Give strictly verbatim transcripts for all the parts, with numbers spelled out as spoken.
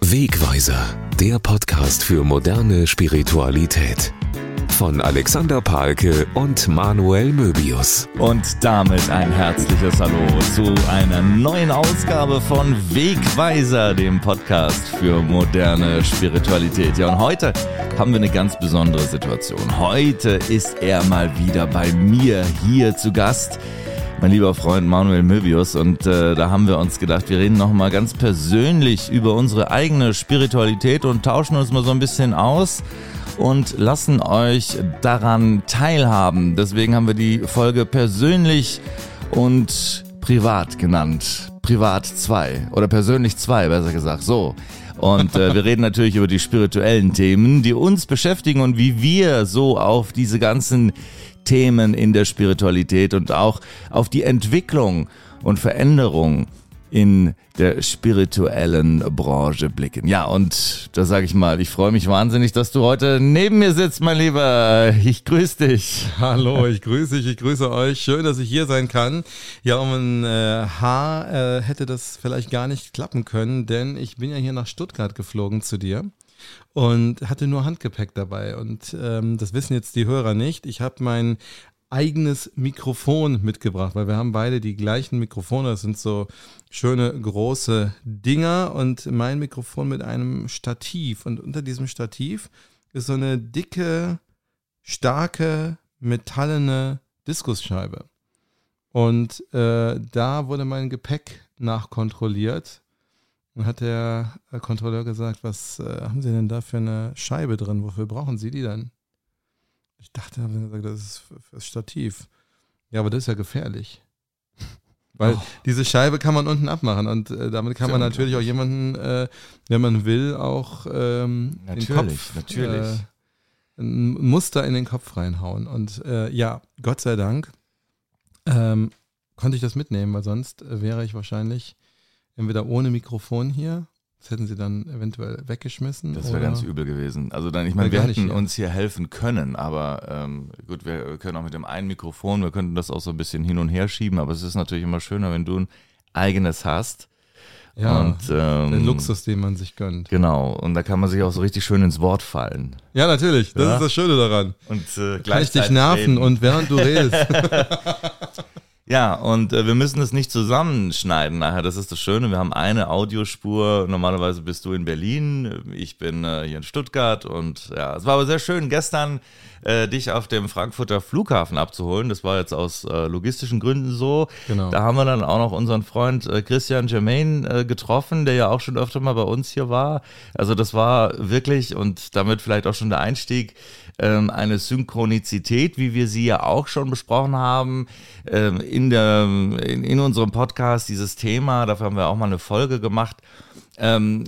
Wegweiser, der Podcast für moderne Spiritualität. Von Alexander Pahlke und Manuel Möbius. Und damit ein herzliches Hallo zu einer neuen Ausgabe von Wegweiser, dem Podcast für moderne Spiritualität. Ja, und heute haben wir eine ganz besondere Situation. Heute ist er mal wieder bei mir hier zu Gast, mein lieber Freund Manuel Möbius. Und äh, da haben wir uns gedacht, wir reden nochmal ganz persönlich über unsere eigene Spiritualität und tauschen uns mal so ein bisschen aus und lassen euch daran teilhaben. Deswegen haben wir die Folge persönlich und privat genannt. Privat zwei oder persönlich zwei, besser gesagt. So. Und äh, wir reden natürlich über die spirituellen Themen, die uns beschäftigen und wie wir so auf diese ganzen Themen in der Spiritualität und auch auf die Entwicklung und Veränderung in der spirituellen Branche blicken. Ja, und da sage ich mal, ich freue mich wahnsinnig, dass du heute neben mir sitzt, mein Lieber. Ich grüße dich. Hallo, ich grüße dich, ich grüße euch. Schön, dass ich hier sein kann. Ja, um ein äh, Haar äh, hätte das vielleicht gar nicht klappen können, denn ich bin ja hier nach Stuttgart geflogen zu dir und hatte nur Handgepäck dabei. Und ähm, das wissen jetzt die Hörer nicht. Ich habe mein eigenes Mikrofon mitgebracht, weil wir haben beide die gleichen Mikrofone, das sind so schöne große Dinger und mein Mikrofon mit einem Stativ und unter diesem Stativ ist so eine dicke, starke, metallene Diskusscheibe und äh, da wurde mein Gepäck nachkontrolliert und hat der Kontrolleur gesagt, was äh, haben Sie denn da für eine Scheibe drin, wofür brauchen Sie die dann? Ich dachte, haben sie gesagt, das ist fürs Stativ. Ja, aber das ist ja gefährlich. Weil oh. diese Scheibe kann man unten abmachen und äh, damit kann man natürlich auch jemanden, äh, wenn man will, auch ähm, natürlich, den Kopf, natürlich. Äh, ein Muster in den Kopf reinhauen. Und äh, ja, Gott sei Dank ähm, konnte ich das mitnehmen, weil sonst äh, wäre ich wahrscheinlich entweder ohne Mikrofon hier. Das hätten sie dann eventuell weggeschmissen. Das wäre ganz übel gewesen. Also dann, ich meine, wir hätten uns hier helfen können, aber ähm, gut, wir können auch mit dem einen Mikrofon, wir könnten das auch so ein bisschen hin und her schieben, aber es ist natürlich immer schöner, wenn du ein eigenes hast. Ja, und, ähm, der Luxus, den man sich gönnt. Genau, und da kann man sich auch so richtig schön ins Wort fallen. Ja, natürlich, das ja? ist das Schöne daran. Und äh, kann ich dich nerven reden. Und während du redest. Ja, und äh, wir müssen es nicht zusammenschneiden nachher, das ist das Schöne, wir haben eine Audiospur, normalerweise bist du in Berlin, ich bin äh, hier in Stuttgart und ja, es war aber sehr schön, gestern äh, dich auf dem Frankfurter Flughafen abzuholen, das war jetzt aus äh, logistischen Gründen so, genau. Da haben wir dann auch noch unseren Freund äh, Christian Germain äh, getroffen, der ja auch schon öfter mal bei uns hier war, also das war wirklich und damit vielleicht auch schon der Einstieg, ähm, eine Synchronizität, wie wir sie ja auch schon besprochen haben, ähm, in, der, in, in unserem Podcast, dieses Thema, dafür haben wir auch mal eine Folge gemacht. Ähm,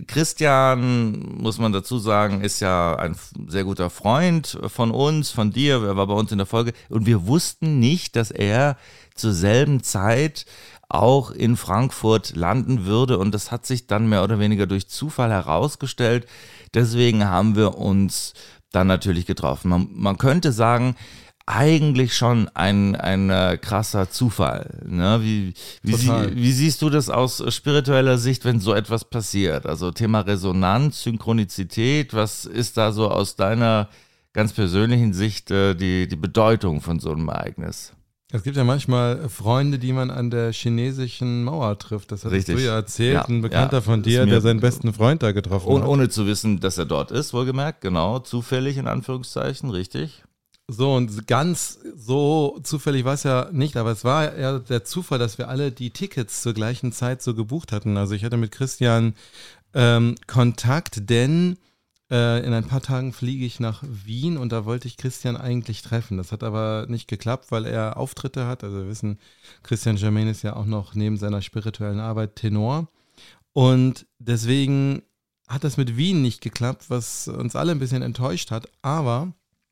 Christian, muss man dazu sagen, ist ja ein sehr guter Freund von uns, von dir, er war bei uns in der Folge und wir wussten nicht, dass er zur selben Zeit auch in Frankfurt landen würde und das hat sich dann mehr oder weniger durch Zufall herausgestellt, deswegen haben wir uns dann natürlich getroffen. Man, man könnte sagen, eigentlich schon ein, ein äh, krasser Zufall. Ne? Wie, wie, sie, wie siehst du das aus spiritueller Sicht, wenn so etwas passiert? Also Thema Resonanz, Synchronizität, was ist da so aus deiner ganz persönlichen Sicht äh, die, die Bedeutung von so einem Ereignis? Es gibt ja manchmal Freunde, die man an der chinesischen Mauer trifft. Das hattest du ja erzählt. Ja, ein Bekannter ja, von dir, der seinen besten Freund da getroffen ohne, hat. Ohne zu wissen, dass er dort ist, wohlgemerkt. Genau, zufällig in Anführungszeichen, richtig. So, und ganz so zufällig war es ja nicht, aber es war ja der Zufall, dass wir alle die Tickets zur gleichen Zeit so gebucht hatten. Also ich hatte mit Christian ähm, Kontakt, denn äh, in ein paar Tagen fliege ich nach Wien und da wollte ich Christian eigentlich treffen. Das hat aber nicht geklappt, weil er Auftritte hat. Also wir wissen, Christian Germain ist ja auch noch neben seiner spirituellen Arbeit Tenor. Und deswegen hat das mit Wien nicht geklappt, was uns alle ein bisschen enttäuscht hat. Aber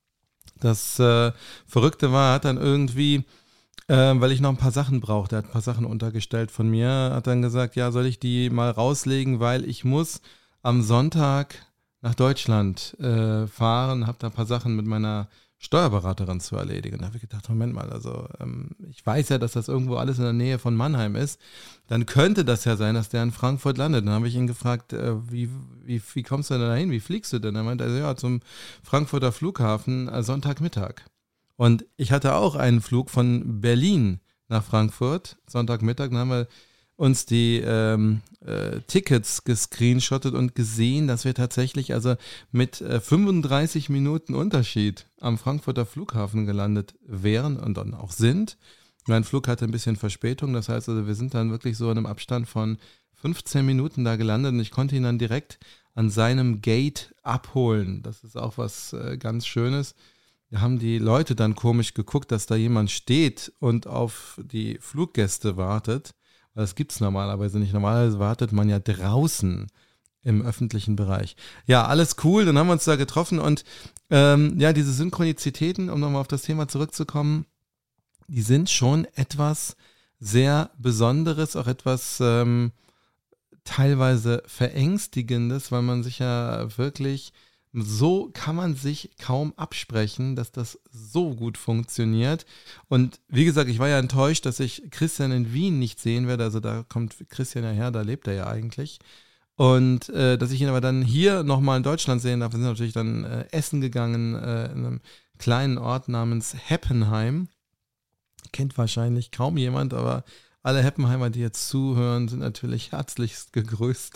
das äh, Verrückte war, hat dann irgendwie, äh, weil ich noch ein paar Sachen brauchte, er hat ein paar Sachen untergestellt von mir, hat dann gesagt, ja, soll ich die mal rauslegen, weil ich muss am Sonntag nach Deutschland äh, fahren, habe da ein paar Sachen mit meiner Steuerberaterin zu erledigen. Da habe ich gedacht, Moment mal, also ähm, ich weiß ja, dass das irgendwo alles in der Nähe von Mannheim ist. Dann könnte das ja sein, dass der in Frankfurt landet. Dann habe ich ihn gefragt, äh, wie, wie, wie kommst du denn da hin? Wie fliegst du denn? Er meinte, also, ja, zum Frankfurter Flughafen äh, Sonntagmittag. Und ich hatte auch einen Flug von Berlin nach Frankfurt, Sonntagmittag. Dann haben wir uns die ähm, äh, Tickets gescreenshottet und gesehen, dass wir tatsächlich also mit äh, fünfunddreißig Minuten Unterschied am Frankfurter Flughafen gelandet wären und dann auch sind. Mein Flug hatte ein bisschen Verspätung, das heißt also, wir sind dann wirklich so in einem Abstand von fünfzehn Minuten da gelandet und ich konnte ihn dann direkt an seinem Gate abholen. Das ist auch was äh, ganz Schönes. Da haben die Leute dann komisch geguckt, dass da jemand steht und auf die Fluggäste wartet. Das gibt es normalerweise nicht. Normalerweise wartet man ja draußen im öffentlichen Bereich. Ja, alles cool. Dann haben wir uns da getroffen und ähm, ja, diese Synchronizitäten, um nochmal auf das Thema zurückzukommen, die sind schon etwas sehr Besonderes, auch etwas ähm, teilweise Verängstigendes, weil man sich ja wirklich, so kann man sich kaum absprechen, dass das so gut funktioniert. Und wie gesagt, ich war ja enttäuscht, dass ich Christian in Wien nicht sehen werde. Also da kommt Christian ja her, da lebt er ja eigentlich. Und äh, dass ich ihn aber dann hier nochmal in Deutschland sehen darf. Wir sind natürlich dann äh, essen gegangen äh, in einem kleinen Ort namens Heppenheim. Kennt wahrscheinlich kaum jemand, aber alle Heppenheimer, die jetzt zuhören, sind natürlich herzlichst gegrüßt.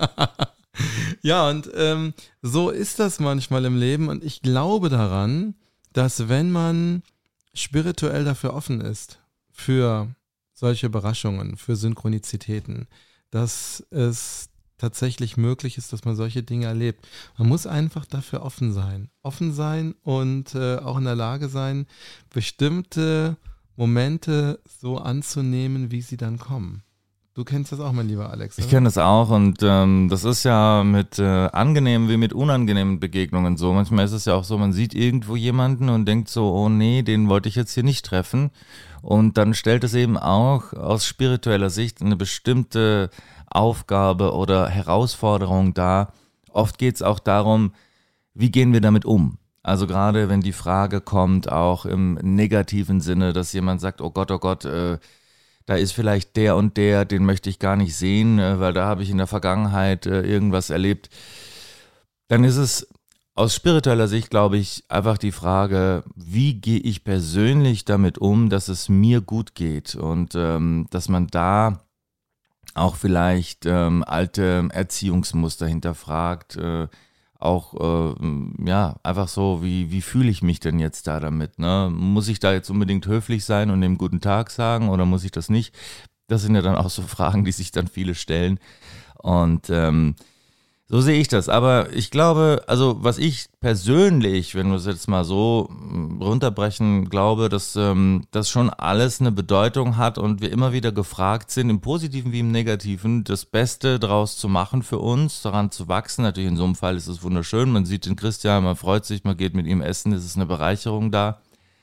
Ja, und ähm, so ist das manchmal im Leben und ich glaube daran, dass wenn man spirituell dafür offen ist, für solche Überraschungen, für Synchronizitäten, dass es tatsächlich möglich ist, dass man solche Dinge erlebt. Man muss einfach dafür offen sein. Offen sein und äh, auch in der Lage sein, bestimmte Momente so anzunehmen, wie sie dann kommen. Du kennst das auch, mein lieber Alex, oder? Ich kenne das auch und ähm, das ist ja mit äh, angenehmen wie mit unangenehmen Begegnungen so. Manchmal ist es ja auch so, man sieht irgendwo jemanden und denkt so, oh nee, den wollte ich jetzt hier nicht treffen. Und dann stellt es eben auch aus spiritueller Sicht eine bestimmte Aufgabe oder Herausforderung dar. Oft geht es auch darum, wie gehen wir damit um? Also gerade wenn die Frage kommt, auch im negativen Sinne, dass jemand sagt, oh Gott, oh Gott, äh, da ist vielleicht der und der, den möchte ich gar nicht sehen, weil da habe ich in der Vergangenheit irgendwas erlebt. Dann ist es aus spiritueller Sicht, glaube ich, einfach die Frage, wie gehe ich persönlich damit um, dass es mir gut geht und ähm, dass man da auch vielleicht ähm, alte Erziehungsmuster hinterfragt, äh, auch, äh, ja, einfach so, wie, wie fühle ich mich denn jetzt da damit, ne? Muss ich da jetzt unbedingt höflich sein und dem guten Tag sagen oder muss ich das nicht? Das sind ja dann auch so Fragen, die sich dann viele stellen und ähm, so sehe ich das, aber ich glaube, also was ich persönlich, wenn wir es jetzt mal so runterbrechen, glaube, dass ähm, das schon alles eine Bedeutung hat und wir immer wieder gefragt sind, im Positiven wie im Negativen, das Beste daraus zu machen für uns, daran zu wachsen. Natürlich in so einem Fall ist es wunderschön, man sieht den Christian, man freut sich, man geht mit ihm essen, es ist eine Bereicherung da.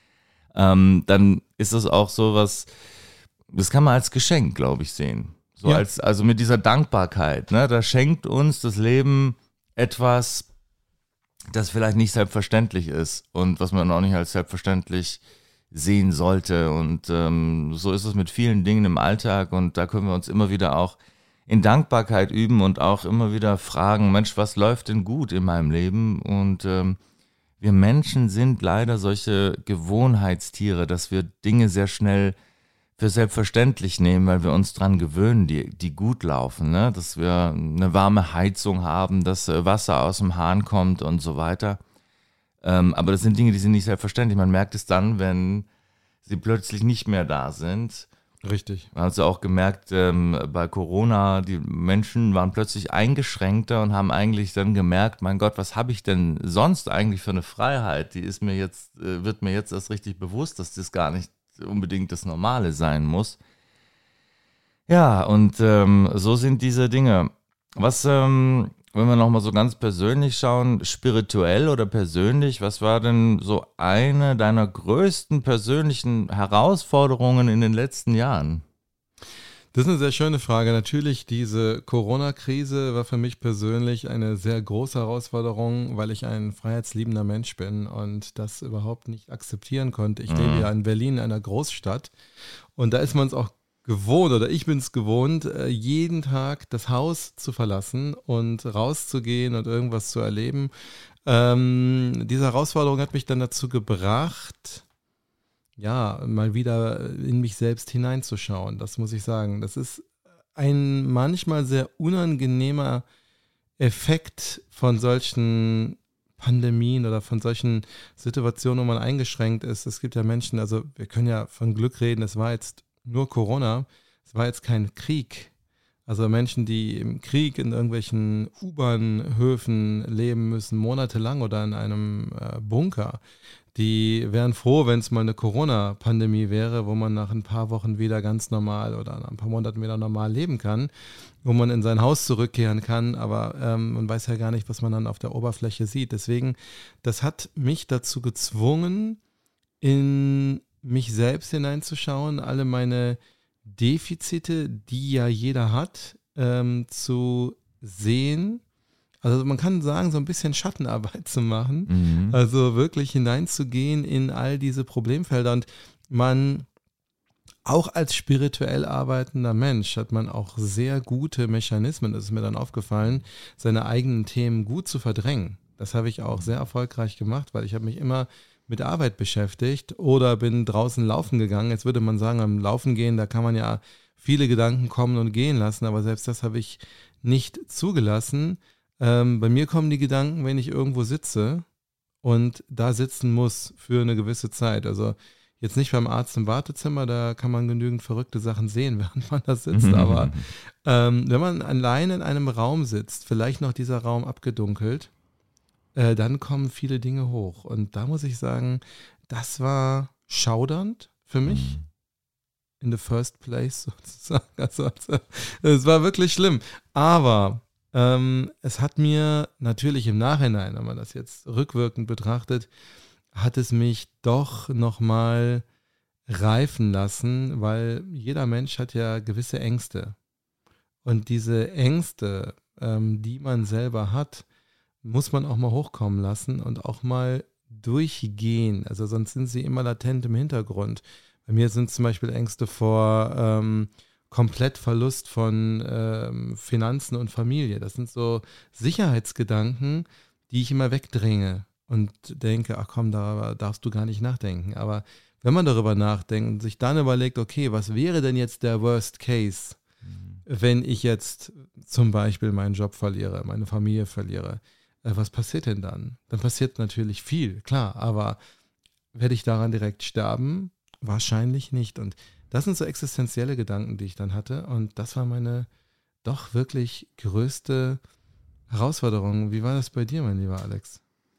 Ähm, dann ist es auch so was, das kann man als Geschenk, glaube ich, sehen. So ja. als, also mit dieser Dankbarkeit, ne, da schenkt uns das Leben etwas, das vielleicht nicht selbstverständlich ist und was man auch nicht als selbstverständlich sehen sollte. Und ähm, so ist es mit vielen Dingen im Alltag und da können wir uns immer wieder auch in Dankbarkeit üben und auch immer wieder fragen, Mensch, was läuft denn gut in meinem Leben? Und ähm, wir Menschen sind leider solche Gewohnheitstiere, dass wir Dinge sehr schnell für selbstverständlich nehmen, weil wir uns dran gewöhnen, die, die gut laufen, ne? Dass wir eine warme Heizung haben, dass Wasser aus dem Hahn kommt und so weiter. Ähm, aber das sind Dinge, die sind nicht selbstverständlich. Man merkt es dann, wenn sie plötzlich nicht mehr da sind. Richtig. Man hat es ja auch gemerkt, ähm, bei Corona, die Menschen waren plötzlich eingeschränkter und haben eigentlich dann gemerkt, mein Gott, was habe ich denn sonst eigentlich für eine Freiheit? Die ist mir jetzt, äh, wird mir jetzt erst richtig bewusst, dass das gar nicht unbedingt das Normale sein muss. Ja, und ähm, so sind diese Dinge. Was, ähm, wenn wir nochmal so ganz persönlich schauen, spirituell oder persönlich, was war denn so eine deiner größten persönlichen Herausforderungen in den letzten Jahren? Das ist eine sehr schöne Frage. Natürlich, diese Corona-Krise war für mich persönlich eine sehr große Herausforderung, weil ich ein freiheitsliebender Mensch bin und das überhaupt nicht akzeptieren konnte. Ich mhm. lebe ja in Berlin, einer Großstadt, und da ist man es auch gewohnt, oder ich bin es gewohnt, jeden Tag das Haus zu verlassen und rauszugehen und irgendwas zu erleben. Ähm, diese Herausforderung hat mich dann dazu gebracht, ja, mal wieder in mich selbst hineinzuschauen. Das muss ich sagen. Das ist ein manchmal sehr unangenehmer Effekt von solchen Pandemien oder von solchen Situationen, wo man eingeschränkt ist. Es gibt ja Menschen, also wir können ja von Glück reden, es war jetzt nur Corona, es war jetzt kein Krieg. Also Menschen, die im Krieg in irgendwelchen U-Bahn-Höfen leben müssen, monatelang oder in einem äh, Bunker, die wären froh, wenn es mal eine Corona-Pandemie wäre, wo man nach ein paar Wochen wieder ganz normal oder nach ein paar Monaten wieder normal leben kann, wo man in sein Haus zurückkehren kann, aber ähm, man weiß ja gar nicht, was man dann auf der Oberfläche sieht. Deswegen, das hat mich dazu gezwungen, in mich selbst hineinzuschauen, alle meine Defizite, die ja jeder hat, ähm, zu sehen. Also man kann sagen, so ein bisschen Schattenarbeit zu machen, mhm. also wirklich hineinzugehen in all diese Problemfelder. Und man, auch als spirituell arbeitender Mensch, hat man auch sehr gute Mechanismen, das ist mir dann aufgefallen, seine eigenen Themen gut zu verdrängen. Das habe ich auch sehr erfolgreich gemacht, weil ich habe mich immer mit Arbeit beschäftigt oder bin draußen laufen gegangen. Jetzt würde man sagen, am Laufen gehen, da kann man ja viele Gedanken kommen und gehen lassen, aber selbst das habe ich nicht zugelassen. Ähm, bei mir kommen die Gedanken, wenn ich irgendwo sitze und da sitzen muss für eine gewisse Zeit. Also jetzt nicht beim Arzt im Wartezimmer, da kann man genügend verrückte Sachen sehen, während man da sitzt. Aber ähm, wenn man alleine in einem Raum sitzt, vielleicht noch dieser Raum abgedunkelt, äh, dann kommen viele Dinge hoch. Und da muss ich sagen, das war schaudernd für mich. In the first place sozusagen. Also, es war wirklich schlimm. Aber ähm, es hat mir natürlich im Nachhinein, wenn man das jetzt rückwirkend betrachtet, hat es mich doch nochmal reifen lassen, weil jeder Mensch hat ja gewisse Ängste. Und diese Ängste, ähm, die man selber hat, muss man auch mal hochkommen lassen und auch mal durchgehen. Also sonst sind sie immer latent im Hintergrund. Bei mir sind zum Beispiel Ängste vor ähm, Komplettverlust von ähm, Finanzen und Familie. Das sind so Sicherheitsgedanken, die ich immer wegdränge und denke, ach komm, da darfst du gar nicht nachdenken. Aber wenn man darüber nachdenkt und sich dann überlegt, okay, was wäre denn jetzt der Worst Case, mhm. wenn ich jetzt zum Beispiel meinen Job verliere, meine Familie verliere, äh, was passiert denn dann? Dann passiert natürlich viel, klar, aber werde ich daran direkt sterben? Wahrscheinlich nicht. Und das sind so existenzielle Gedanken, die ich dann hatte. Und das war meine doch wirklich größte Herausforderung. Wie war das bei dir, mein lieber Alex?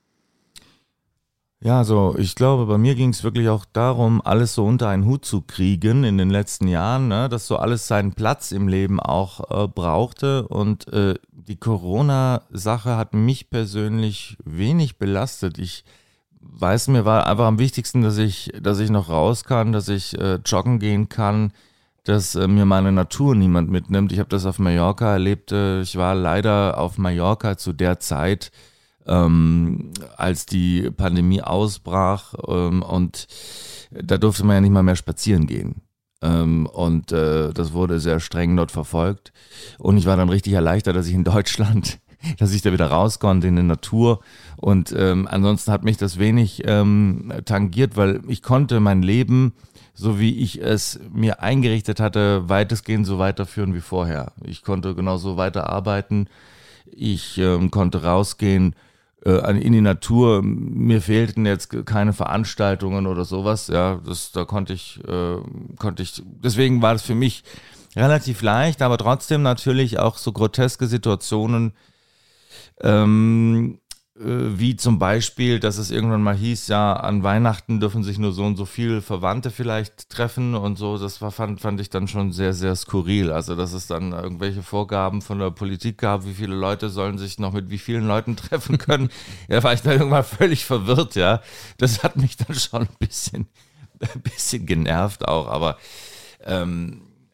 Ja, also ich glaube, bei mir ging es wirklich auch darum, alles so unter einen Hut zu kriegen in den letzten Jahren, ne? Dass so alles seinen Platz im Leben auch äh, brauchte. Und äh, die Corona-Sache hat mich persönlich wenig belastet. Ich weiß, mir war einfach am wichtigsten, dass ich, dass ich noch raus kann, dass ich äh, joggen gehen kann, dass äh, mir meine Natur niemand mitnimmt. Ich habe das auf Mallorca erlebt. Äh, ich war leider auf Mallorca zu der Zeit, ähm, als die Pandemie ausbrach, ähm, und da durfte man ja nicht mal mehr spazieren gehen. Ähm, und äh, das wurde sehr streng dort verfolgt. Und ich war dann richtig erleichtert, dass ich in Deutschland dass ich da wieder raus konnte in die Natur, und ähm, ansonsten hat mich das wenig ähm, tangiert, weil ich konnte mein Leben, so wie ich es mir eingerichtet hatte, weitestgehend so weiterführen wie vorher. Ich konnte genauso weiterarbeiten, ich ähm, konnte rausgehen äh, in die Natur, mir fehlten jetzt keine Veranstaltungen oder sowas, ja, das, da konnte ich, äh, konnte ich, deswegen war das für mich relativ leicht, aber trotzdem natürlich auch so groteske Situationen, Ähm, äh, wie zum Beispiel, dass es irgendwann mal hieß, ja, an Weihnachten dürfen sich nur so und so viele Verwandte vielleicht treffen und so. Das war, fand, fand ich dann schon sehr, sehr skurril. Also, dass es dann irgendwelche Vorgaben von der Politik gab, wie viele Leute sollen sich noch mit wie vielen Leuten treffen können. Ja, war ich da irgendwann völlig verwirrt, ja. Das hat mich dann schon ein bisschen, ein bisschen genervt auch, aber ähm,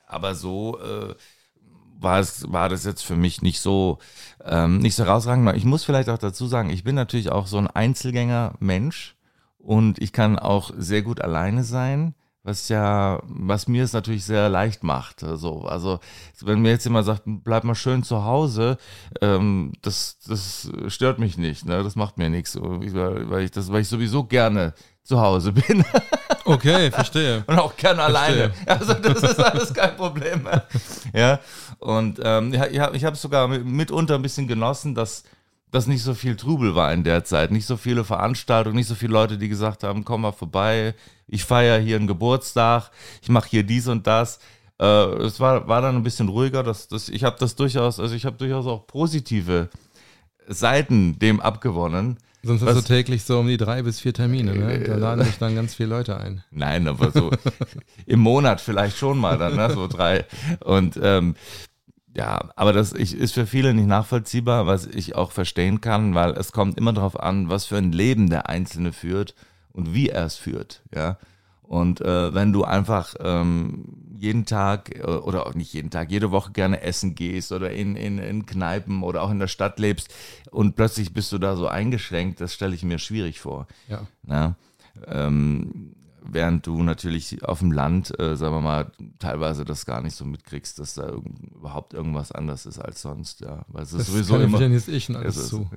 aber so äh, war es, war das jetzt für mich nicht so, ähm, nicht so herausragend. Ich muss vielleicht auch dazu sagen, ich bin natürlich auch so ein Einzelgänger-Mensch und ich kann auch sehr gut alleine sein. Was ja, was mir es natürlich sehr leicht macht. Also, also wenn mir jetzt jemand sagt, bleib mal schön zu Hause, ähm, das, das stört mich nicht, ne? Das macht mir nichts, weil, weil ich das, weil ich sowieso gerne zu Hause bin. Okay, verstehe. Und auch gerne Verstehe. alleine. Also das ist alles kein Problem mehr. Ja, und ähm, ja, ich habe ich habe es sogar mitunter ein bisschen genossen, dass dass nicht so viel Trubel war in der Zeit, nicht so viele Veranstaltungen, nicht so viele Leute, die gesagt haben, komm mal vorbei, ich feiere hier einen Geburtstag, ich mache hier dies und das. Äh, es war, war dann ein bisschen ruhiger. Das, das, ich habe das durchaus, also ich habe durchaus auch positive Seiten dem abgewonnen. Sonst hast du täglich so um die drei bis vier Termine, ne? Da laden sich dann ganz viele Leute ein. Nein, aber so im Monat vielleicht schon mal dann, ne? So drei. Und ähm, ja, aber das ist für viele nicht nachvollziehbar, was ich auch verstehen kann, weil es kommt immer darauf an, was für ein Leben der Einzelne führt und wie er es führt, ja. Und äh, wenn du einfach ähm, jeden Tag äh, oder auch nicht jeden Tag, jede Woche gerne essen gehst oder in, in, in Kneipen oder auch in der Stadt lebst und plötzlich bist du da so eingeschränkt, das stelle ich mir schwierig vor. Ja. Ja, ähm, während du natürlich auf dem Land, äh, sagen wir mal, teilweise das gar nicht so mitkriegst, dass da irgend, überhaupt irgendwas anders ist als sonst. Ja, weil es ist das sowieso kann immer. Jetzt ich alles es ist, zu.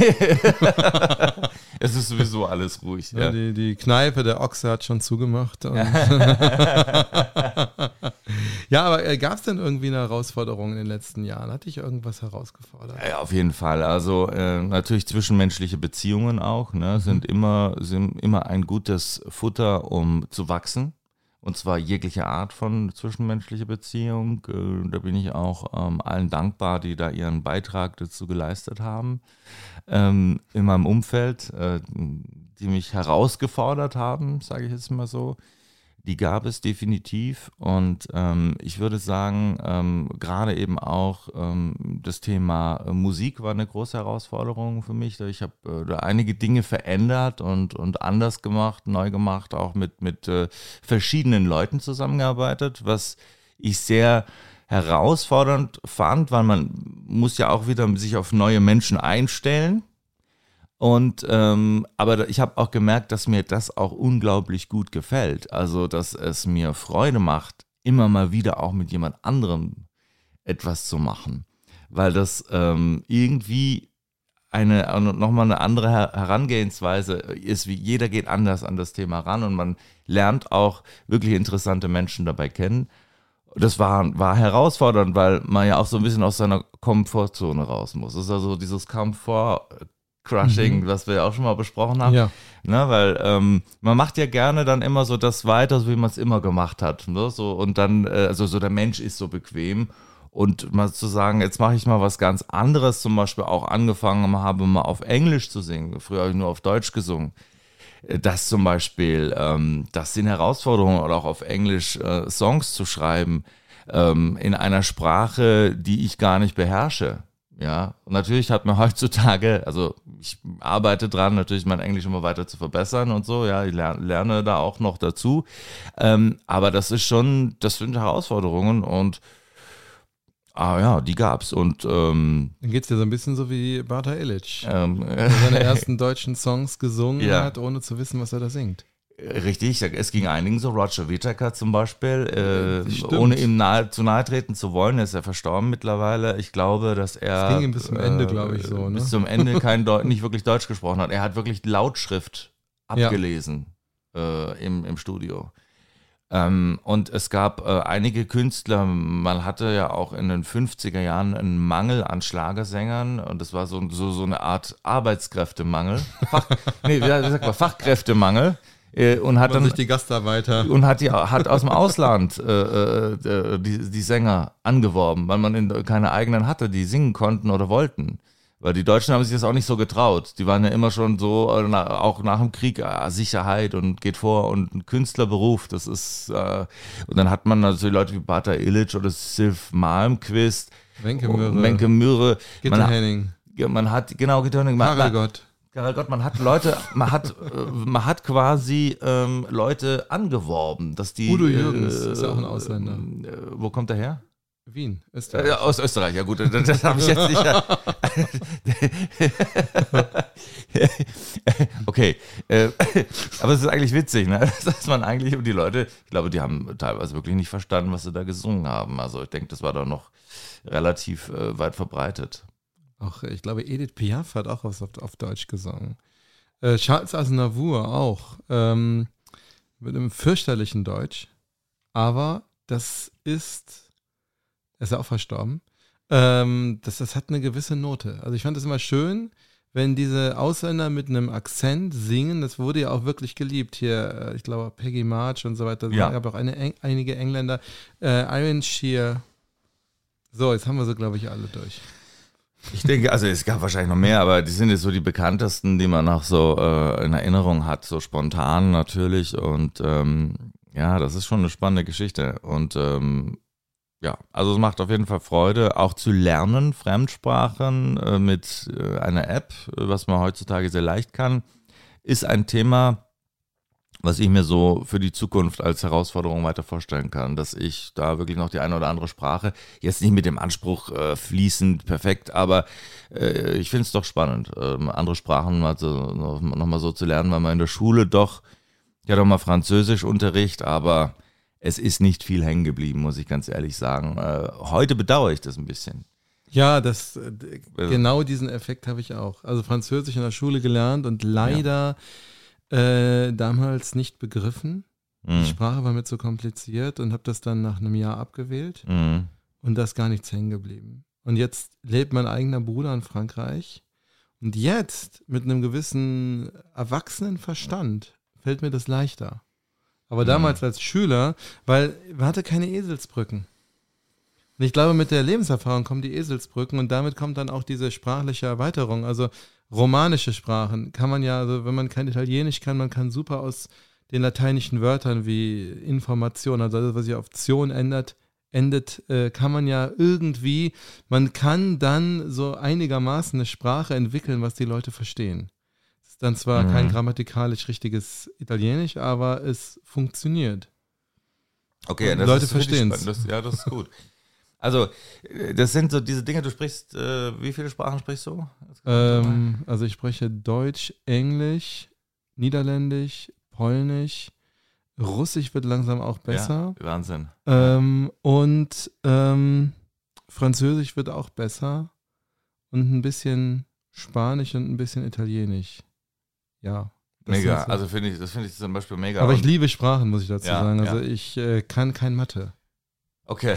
Es ist sowieso alles ruhig. Ja, Ja. die, die Kneipe, der Ochse hat schon zugemacht. Und ja, aber äh, gab es denn irgendwie eine Herausforderung in den letzten Jahren? Hat dich irgendwas herausgefordert? Ja, auf jeden Fall. Also äh, natürlich zwischenmenschliche Beziehungen auch, ne, sind immer sind immer ein gutes Futter, um zu wachsen. Und zwar jegliche Art von zwischenmenschlicher Beziehung. Äh, da bin ich auch ähm, allen dankbar, die da ihren Beitrag dazu geleistet haben. Ähm, in meinem Umfeld, äh, die mich herausgefordert haben, sage ich jetzt mal so. Die gab es definitiv und ähm, ich würde sagen, ähm, gerade eben auch ähm, das Thema äh, Musik war eine große Herausforderung für mich. Ich habe äh, da einige Dinge verändert und, und anders gemacht, neu gemacht, auch mit, mit äh, verschiedenen Leuten zusammengearbeitet, was ich sehr herausfordernd fand, weil man muss ja auch wieder sich auf neue Menschen einstellen. Und ähm, aber ich habe auch gemerkt, dass mir das auch unglaublich gut gefällt. Also, dass es mir Freude macht, immer mal wieder auch mit jemand anderem etwas zu machen. Weil das ähm, irgendwie eine nochmal eine andere Herangehensweise ist, wie jeder geht anders an das Thema ran und man lernt auch wirklich interessante Menschen dabei kennen. Das war, war herausfordernd, weil man ja auch so ein bisschen aus seiner Komfortzone raus muss. Das ist also dieses Komfort Crushing, mhm. was wir ja auch schon mal besprochen haben, ja. Ne, weil ähm, man macht ja gerne dann immer so das weiter, so wie man es immer gemacht hat, ne? So, und dann, äh, also so der Mensch ist so bequem und mal zu sagen, jetzt mache ich mal was ganz anderes, zum Beispiel auch angefangen habe, mal auf Englisch zu singen, früher habe ich nur auf Deutsch gesungen, das zum Beispiel, ähm, das sind Herausforderungen oder auch auf Englisch äh, Songs zu schreiben, ähm, in einer Sprache, die ich gar nicht beherrsche. Ja, und natürlich hat man heutzutage, also ich arbeite dran, natürlich mein Englisch immer weiter zu verbessern und so, ja, ich lerne, lerne da auch noch dazu, ähm, aber das ist schon, das sind Herausforderungen und ah ja, die gab's und ähm, dann geht's dir so ein bisschen so wie Barta Illich, ähm, der seine ersten deutschen Songs gesungen ja. hat, ohne zu wissen, was er da singt. Richtig, es ging einigen so, Roger Whittaker zum Beispiel, äh, Stimmt. ohne ihm nahe, zu nahe treten zu wollen, er ist ja verstorben mittlerweile. Ich glaube, dass er Es ging ihm bis zum Ende, glaube ich, so, ne? bis zum Ende kein Deu- nicht wirklich Deutsch gesprochen hat. Er hat wirklich Lautschrift abgelesen ja. äh, im, im Studio. Ähm, und es gab äh, einige Künstler, man hatte ja auch in den fünfziger Jahren einen Mangel an Schlagersängern und das war so, so, so eine Art Arbeitskräftemangel, Fach, nee, wie sagt man, Fachkräftemangel. Und hat Man dann sich die Gastarbeiter und hat die hat aus dem Ausland äh, äh, die, die Sänger angeworben, weil man in, keine eigenen hatte, die singen konnten oder wollten. Weil die Deutschen haben sich das auch nicht so getraut. Die waren ja immer schon so, äh, na, auch nach dem Krieg, äh, Sicherheit und geht vor und ein Künstlerberuf, das ist, äh, und dann hat man natürlich Leute wie Barta Illich oder Sylv Malmquist, Wenke Mürre, Wenke Mürre Gitte man, Henning, man hat, genau, Gitte Henning, Harald Gott. Karel Gott, man hat Leute, man hat, äh, man hat quasi ähm, Leute angeworben, dass die. Udo Jürgens äh, ist ja auch ein Ausländer. Äh, wo kommt der her? Wien, Österreich. Äh, aus Österreich, ja gut, das, das habe ich jetzt nicht. Okay, äh, aber es ist eigentlich witzig, ne? Dass man eigentlich, und die Leute, ich glaube, die haben teilweise wirklich nicht verstanden, was sie da gesungen haben. Also ich denke, das war doch noch relativ äh, weit verbreitet. Auch, ich glaube, Edith Piaf hat auch was auf, auf Deutsch gesungen. Äh, Charles Aznavour auch, ähm, mit einem fürchterlichen Deutsch, aber das ist, er ist ja auch verstorben, ähm, das, das hat eine gewisse Note. Also ich fand es immer schön, wenn diese Ausländer mit einem Akzent singen, das wurde ja auch wirklich geliebt. Hier, ich glaube, Peggy March und so weiter. Ja. Es gab auch eine, einige Engländer. Äh, Iron Shear. So, jetzt haben wir so, glaube ich, alle durch. Ich denke, also es gab wahrscheinlich noch mehr, aber die sind jetzt so die bekanntesten, die man noch so äh, in Erinnerung hat, so spontan natürlich. Und ähm, ja, das ist schon eine spannende Geschichte. Und ähm, ja, also es macht auf jeden Fall Freude, auch zu lernen, Fremdsprachen äh, mit äh, einer App, was man heutzutage sehr leicht kann, ist ein Thema, was ich mir so für die Zukunft als Herausforderung weiter vorstellen kann, dass ich da wirklich noch die eine oder andere Sprache, jetzt nicht mit dem Anspruch äh, fließend, perfekt, aber äh, ich finde es doch spannend, äh, andere Sprachen mal so, noch, noch mal so zu lernen, weil man in der Schule doch, ja doch mal Französischunterricht, aber es ist nicht viel hängen geblieben, muss ich ganz ehrlich sagen. Äh, heute bedauere ich das ein bisschen. Ja, das äh, genau diesen Effekt habe ich auch. Also Französisch in der Schule gelernt und leider ja. äh, damals nicht begriffen. Mhm. Die Sprache war mir zu kompliziert und habe das dann nach einem Jahr abgewählt mhm. und da ist gar nichts hängen geblieben. Und jetzt lebt mein eigener Bruder in Frankreich und jetzt mit einem gewissen erwachsenen Verstand fällt mir das leichter. Aber damals als Schüler, weil man hatte keine Eselsbrücken. Und ich glaube, mit der Lebenserfahrung kommen die Eselsbrücken und damit kommt dann auch diese sprachliche Erweiterung. Also romanische Sprachen kann man ja, also wenn man kein Italienisch kann, man kann super aus den lateinischen Wörtern wie Information, also das, was sich auf Option ändert, endet, äh, kann man ja irgendwie, man kann dann so einigermaßen eine Sprache entwickeln, was die Leute verstehen. Dann zwar mhm. kein grammatikalisch richtiges Italienisch, aber es funktioniert. Okay, und das Leute ist verstehen es. Ja, das ist gut. Also, das sind so diese Dinge, du sprichst, äh, wie viele Sprachen sprichst du? Ähm, also ich spreche Deutsch, Englisch, Niederländisch, Polnisch, Russisch wird langsam auch besser. Ja, Wahnsinn. Ähm, und ähm, Französisch wird auch besser und ein bisschen Spanisch und ein bisschen Italienisch. Ja. Mega, so. also finde ich, das finde ich zum Beispiel mega. Aber ich liebe Sprachen, muss ich dazu ja, sagen. Also ja. ich äh, kann kein Mathe. Okay.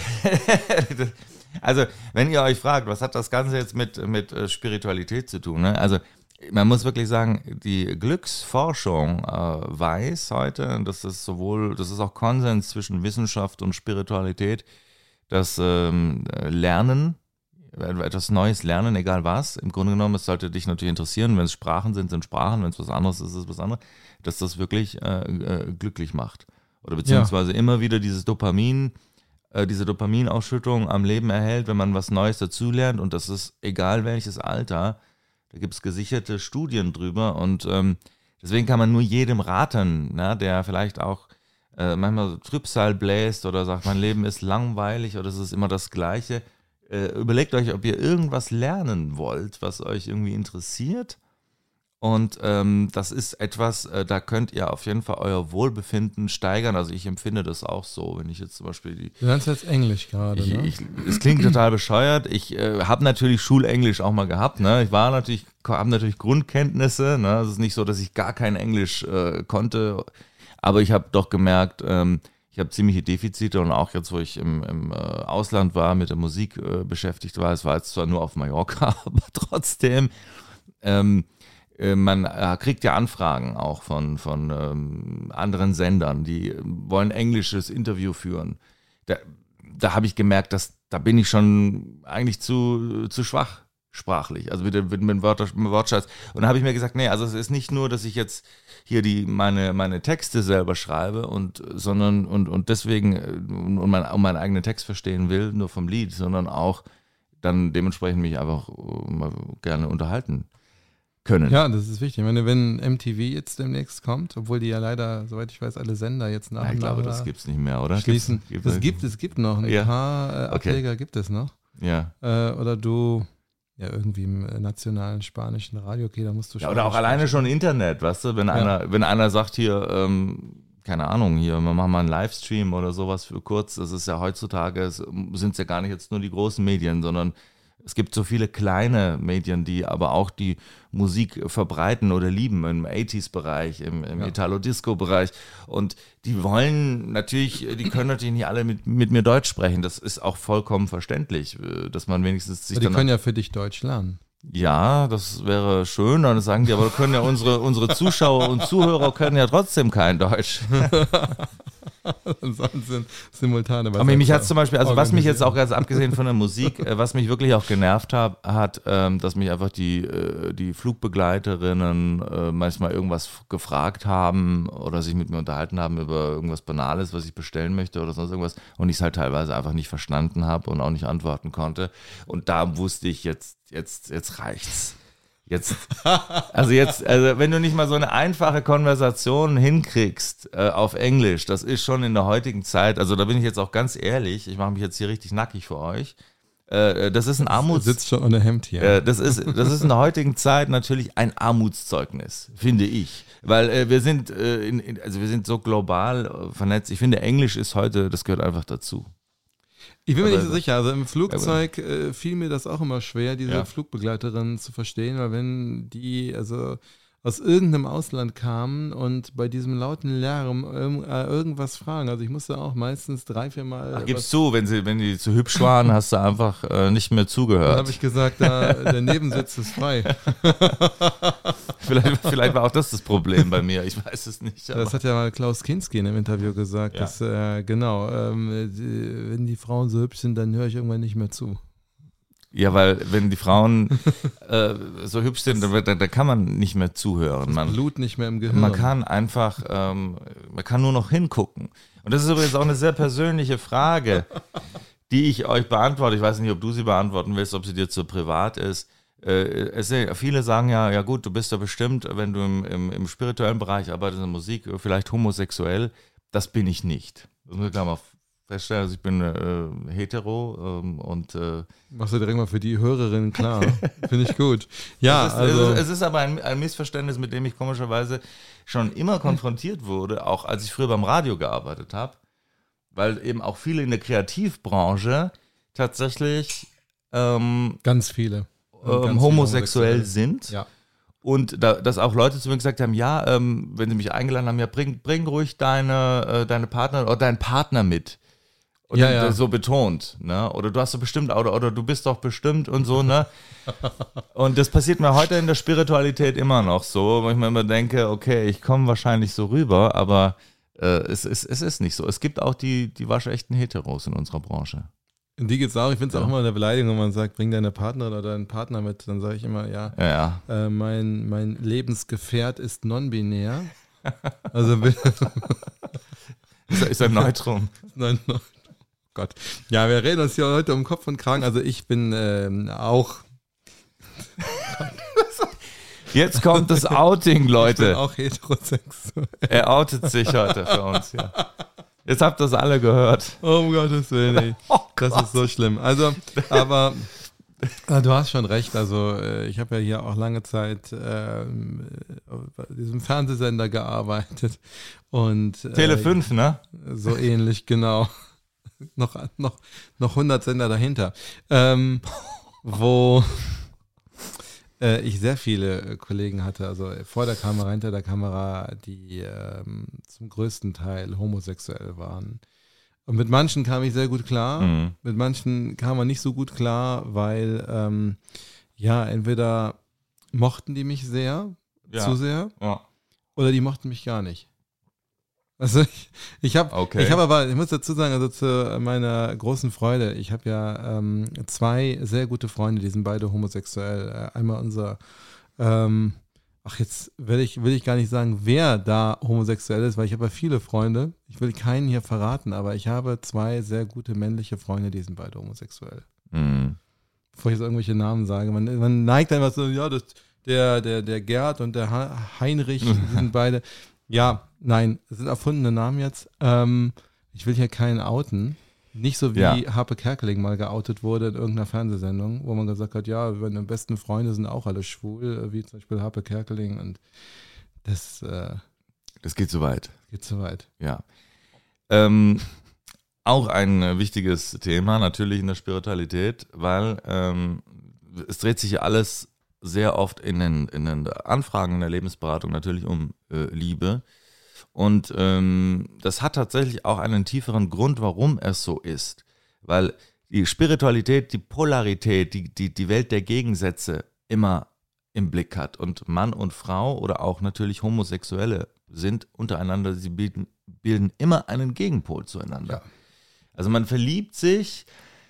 Also, wenn ihr euch fragt, was hat das Ganze jetzt mit, mit äh, Spiritualität zu tun? Ne? Also, man muss wirklich sagen, die Glücksforschung äh, weiß heute, und das ist sowohl, das ist auch Konsens zwischen Wissenschaft und Spiritualität, dass ähm, Lernen, etwas Neues lernen, egal was. Im Grunde genommen, es sollte dich natürlich interessieren, wenn es Sprachen sind, sind Sprachen, wenn es was anderes ist, ist es was anderes, dass das wirklich äh, äh, glücklich macht. Oder beziehungsweise ja. immer wieder dieses Dopamin, äh, diese Dopaminausschüttung am Leben erhält, wenn man was Neues dazulernt und das ist egal welches Alter, da gibt es gesicherte Studien drüber und ähm, deswegen kann man nur jedem raten, na, der vielleicht auch äh, manchmal so Trübsal bläst oder sagt, mein Leben ist langweilig oder es ist immer das Gleiche. Überlegt euch, ob ihr irgendwas lernen wollt, was euch irgendwie interessiert. Und ähm, das ist etwas, äh, da könnt ihr auf jeden Fall euer Wohlbefinden steigern. Also ich empfinde das auch so, wenn ich jetzt zum Beispiel die... Du lernst jetzt Englisch gerade, ich, ne? Ich, es klingt total bescheuert. Ich äh, habe natürlich Schulenglisch auch mal gehabt. Ne? Ich war natürlich, habe natürlich Grundkenntnisse. Ne? Es ist nicht so, dass ich gar kein Englisch äh, konnte. Aber ich habe doch gemerkt... Ähm, Ich habe ziemliche Defizite und auch jetzt, wo ich im, im äh, Ausland war, mit der Musik äh, beschäftigt war, es war jetzt zwar nur auf Mallorca, aber trotzdem, ähm, äh, man äh, kriegt ja Anfragen auch von, von ähm, anderen Sendern, die wollen englisches Interview führen. Da, da habe ich gemerkt, dass da bin ich schon eigentlich zu, zu schwach sprachlich, also mit dem, mit dem Wort, Wortschatz. Und da habe ich mir gesagt, nee, also es ist nicht nur, dass ich jetzt hier die meine meine Texte selber schreibe und sondern und und deswegen und mein, um meinen eigenen Text verstehen will, nur vom Lied, sondern auch dann dementsprechend mich einfach mal gerne unterhalten können. Ja, das ist wichtig. Ich meine, wenn M T V jetzt demnächst kommt, obwohl die ja leider, soweit ich weiß, alle Sender jetzt nach Ja, ich und glaube, nach das gibt es nicht mehr, oder? schließen. Gibt's, Es gibt, es gibt noch ein Ja. paar äh, Okay. Ableger gibt es noch. Ja. Äh, oder du, ja, irgendwie im äh, nationalen spanischen Radio, okay, da musst du Ja, oder auch Spanisch alleine sprechen. schon Internet, weißt du, wenn Ja. einer, wenn einer sagt hier, ähm, keine Ahnung, hier, wir machen mal einen Livestream oder sowas für kurz, das ist ja heutzutage, es sind ja gar nicht jetzt nur die großen Medien, sondern es gibt so viele kleine Medien, die aber auch die Musik verbreiten oder lieben im achtziger-Bereich, im, im Ja. Italo-Disco-Bereich und die wollen natürlich, die können natürlich nicht alle mit, mit mir Deutsch sprechen, das ist auch vollkommen verständlich, dass man wenigstens sich Aber die dann... können ja für dich Deutsch lernen. Ja, das wäre schön. Dann sagen die, aber können ja unsere, unsere Zuschauer und Zuhörer können ja trotzdem kein Deutsch. Ansonsten simultane. Aber mich hat zum Beispiel, also was mich jetzt auch ganz abgesehen von der Musik, äh, was mich wirklich auch genervt hab, hat, ähm, dass mich einfach die, äh, die Flugbegleiterinnen äh, manchmal irgendwas f- gefragt haben oder sich mit mir unterhalten haben über irgendwas Banales, was ich bestellen möchte oder sonst irgendwas und ich es halt teilweise einfach nicht verstanden habe und auch nicht antworten konnte. Und da wusste ich jetzt, jetzt, jetzt reicht's. Jetzt, also jetzt, also wenn du nicht mal so eine einfache Konversation hinkriegst äh, auf Englisch, das ist schon in der heutigen Zeit, also da bin ich jetzt auch ganz ehrlich, ich mache mich jetzt hier richtig nackig für euch, äh, das ist ein Armuts... sitzt schon ohne Hemd hier. Äh, das ist, das ist in der heutigen Zeit natürlich ein Armutszeugnis, finde ich, weil äh, wir sind, äh, in, in, also wir sind so global äh, vernetzt, ich finde Englisch ist heute, das gehört einfach dazu. Ich bin mir Aber- nicht so sicher. Also im Flugzeug äh, fiel mir das auch immer schwer, diese Ja. Flugbegleiterinnen zu verstehen, weil wenn die also aus irgendeinem Ausland kamen und bei diesem lauten Lärm ähm, äh, irgendwas fragen, also ich musste auch meistens drei, vier Mal. Ach, gib's zu, wenn, sie, wenn die zu hübsch waren, hast du einfach äh, nicht mehr Dann zugehört. habe ich gesagt, da, der Nebensitz ist frei. Vielleicht, vielleicht war auch das das Problem bei mir, ich weiß es nicht. Aber Das hat ja mal Klaus Kinski in einem Interview gesagt, Ja. dass äh, genau, ähm, die, wenn die Frauen so hübsch sind, dann höre ich irgendwann nicht mehr zu. ja, weil wenn die Frauen äh, so hübsch sind, dann, dann, dann kann man nicht mehr zuhören. Man, Blut nicht mehr im Gehirn. man kann einfach, ähm, man kann nur noch hingucken. Und das ist übrigens auch eine sehr persönliche Frage, die ich euch beantworte. Ich weiß nicht, ob du sie beantworten willst, ob sie dir zu privat ist. Äh, es, viele sagen ja, ja gut, du bist ja bestimmt, wenn du im, im, im spirituellen Bereich arbeitest, in der Musik, vielleicht homosexuell. Das bin ich nicht. Das muss ich klar mal feststellen. Also ich bin äh, hetero ähm, und äh, Machst du direkt mal für die Hörerin klar. Finde ich gut. Ja, es, ist, also. es, ist, es ist aber ein, ein Missverständnis, mit dem ich komischerweise schon immer konfrontiert wurde, auch als ich früher beim Radio gearbeitet habe, weil eben auch viele in der Kreativbranche tatsächlich ähm, Ganz viele. Ganz ähm, viele homosexuell sind. Ja. Und da, dass auch Leute zu mir gesagt haben, ja, ähm, wenn sie mich eingeladen haben, ja, bring, bring ruhig deine, äh, deine Partner oder deinen Partner mit. Und Ja, dann ja. so betont, ne? Oder du hast doch bestimmt, oder, oder du bist doch bestimmt und so, ne? Und das passiert mir heute in der Spiritualität immer noch so, wo ich mir immer denke, okay, ich komme wahrscheinlich so rüber, aber äh, es, es, es ist nicht so. Es gibt auch die, die waschechten Heteros in unserer Branche. Und die gibt's auch. Ich finde es Ja. auch immer eine Beleidigung, wenn man sagt, bring deine Partnerin oder deinen Partner mit. Dann sage ich immer, ja, Ja, ja. äh, mein, mein Lebensgefährt ist non-binär. Also bitte. Ist, ist ein Neutrum. Nein, nein. Oh Gott. Ja, wir reden uns hier heute um Kopf und Kragen. Also ich bin ähm, auch, Jetzt kommt das Outing, ich bin Leute. auch heterosexuell. Er outet sich heute für uns, ja. Jetzt habt ihr das alle gehört. Oh, um Gottes Willen, ey. Oh Das ist so schlimm. Also, aber äh, du hast schon recht. Also, äh, ich habe ja hier auch lange Zeit ähm, bei diesem Fernsehsender gearbeitet. Und, äh, Tele fünf, ne? So ähnlich, genau. noch, noch, noch hundert Sender dahinter. Ähm, wo äh, ich sehr viele äh, Kollegen hatte, also vor der Kamera, hinter der Kamera, die ähm, zum größten Teil homosexuell waren. Und mit manchen kam ich sehr gut klar, Mhm. mit manchen kam man nicht so gut klar, weil ähm, ja, entweder mochten die mich sehr, Ja. zu sehr, Ja. oder die mochten mich gar nicht. Also ich, ich habe Okay. ich habe aber, ich muss dazu sagen, also zu meiner großen Freude, ich habe ja ähm, zwei sehr gute Freunde, die sind beide homosexuell. Äh, einmal unser, ähm, ach jetzt will ich, will ich gar nicht sagen, wer da homosexuell ist, weil ich habe ja viele Freunde. Ich will keinen hier verraten, aber ich habe zwei sehr gute männliche Freunde, die sind beide homosexuell. Mhm. Bevor ich jetzt irgendwelche Namen sage, man, man neigt einfach so, ja, das, der, der, der Gerd und der Heinrich sind beide, ja, nein, das sind erfundene Namen jetzt. Ähm, ich will hier keinen outen. Nicht so wie ja. Harpe Kerkeling mal geoutet wurde in irgendeiner Fernsehsendung, wo man gesagt hat, ja, meine besten Freunde sind auch alle schwul, wie zum Beispiel Harpe Kerkeling, und das äh, das geht zu weit. Geht zu weit. Ja. Ähm, auch ein wichtiges Thema natürlich in der Spiritualität, weil ähm, es dreht sich ja alles sehr oft in den, in den Anfragen in der Lebensberatung natürlich um äh, Liebe. Und ähm, das hat tatsächlich auch einen tieferen Grund, warum es so ist. Weil die Spiritualität, die Polarität, die, die, die Welt der Gegensätze immer im Blick hat. Und Mann und Frau oder auch natürlich Homosexuelle sind untereinander, sie bilden, bilden immer einen Gegenpol zueinander. Ja. Also man verliebt sich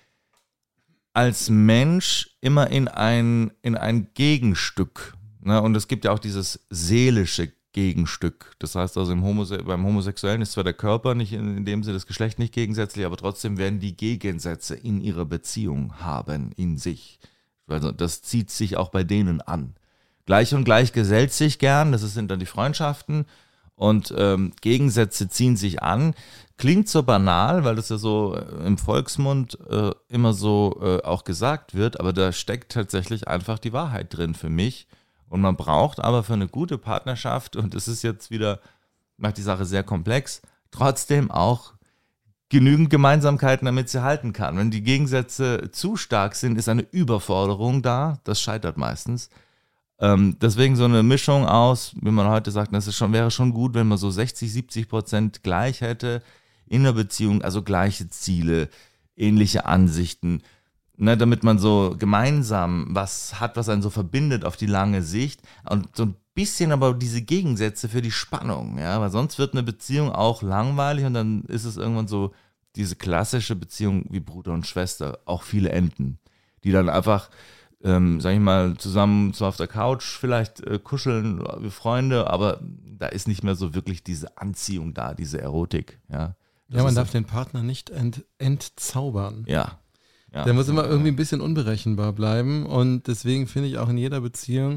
als Mensch immer in ein, in ein Gegenstück. Ne? Und es gibt ja auch dieses seelische Gegenstück. Das heißt also im Homose- beim Homosexuellen ist zwar der Körper nicht in, in dem Sinne, das Geschlecht nicht gegensätzlich, aber trotzdem werden die Gegensätze in ihrer Beziehung haben, in sich. Also das zieht sich auch bei denen an. Gleich und gleich gesellt sich gern, das sind dann die Freundschaften, und ähm, Gegensätze ziehen sich an. Klingt so banal, weil das ja so im Volksmund äh, immer so äh, auch gesagt wird, aber da steckt tatsächlich einfach die Wahrheit drin für mich. Und man braucht aber für eine gute Partnerschaft, und es ist jetzt wieder, macht die Sache sehr komplex, trotzdem auch genügend Gemeinsamkeiten, damit sie halten kann. Wenn die Gegensätze zu stark sind, ist eine Überforderung da, das scheitert meistens. Ähm, deswegen so eine Mischung aus, wie man heute sagt, das ist schon, wäre schon gut, wenn man so sechzig, siebzig Prozent gleich hätte in der Beziehung, also gleiche Ziele, ähnliche Ansichten, ne, damit man so gemeinsam was hat, was einen so verbindet auf die lange Sicht, und so ein bisschen aber diese Gegensätze für die Spannung, ja, weil sonst wird eine Beziehung auch langweilig und dann ist es irgendwann so diese klassische Beziehung wie Bruder und Schwester, auch viele Enden, die dann einfach, ähm, sag ich mal, zusammen so auf der Couch vielleicht äh, kuscheln wie Freunde, aber da ist nicht mehr so wirklich diese Anziehung da, diese Erotik, ja. Das ja, man darf den Partner nicht ent, entzaubern. Ja. Ja, der muss immer irgendwie ein bisschen unberechenbar bleiben, und deswegen finde ich auch in jeder Beziehung,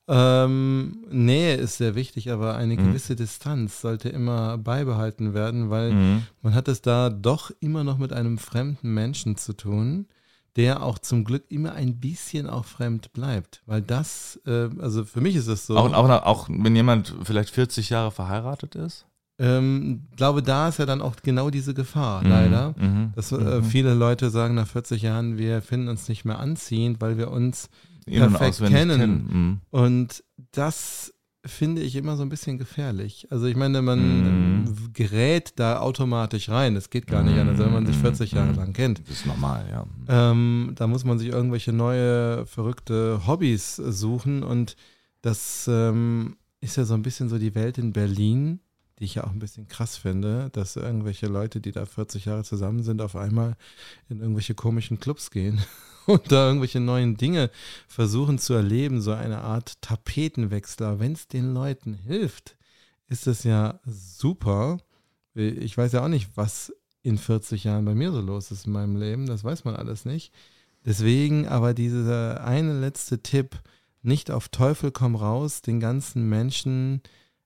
ähm, Nähe ist sehr wichtig, aber eine mhm. gewisse Distanz sollte immer beibehalten werden, weil mhm. man hat es da doch immer noch mit einem fremden Menschen zu tun, der auch zum Glück immer ein bisschen auch fremd bleibt, weil das, äh, also für mich ist es so. Auch, auch, auch wenn jemand vielleicht vierzig Jahre verheiratet ist? Ähm, glaube, da ist ja dann auch genau diese Gefahr, mhm, leider, mhm, dass äh, viele Leute sagen nach vierzig Jahren, wir finden uns nicht mehr anziehend, weil wir uns In- perfekt und kennen. kennen. Mhm. Und das finde ich immer so ein bisschen gefährlich. Also ich meine, man mhm. gerät da automatisch rein. Das geht gar nicht anders, wenn man sich vierzig Jahre lang kennt. Das ist normal, ja. Ähm, da muss man sich irgendwelche neue, verrückte Hobbys suchen, und das ähm, ist ja so ein bisschen so die Welt in Berlin, die ich ja auch ein bisschen krass finde, dass irgendwelche Leute, die da vierzig Jahre zusammen sind, auf einmal in irgendwelche komischen Clubs gehen und da irgendwelche neuen Dinge versuchen zu erleben, so eine Art Tapetenwechsler. Wenn es den Leuten hilft, ist das ja super. Ich weiß ja auch nicht, was in vierzig Jahren bei mir so los ist in meinem Leben, das weiß man alles nicht. Deswegen aber dieser eine letzte Tipp, nicht auf Teufel komm raus, den ganzen Menschen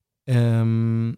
ähm,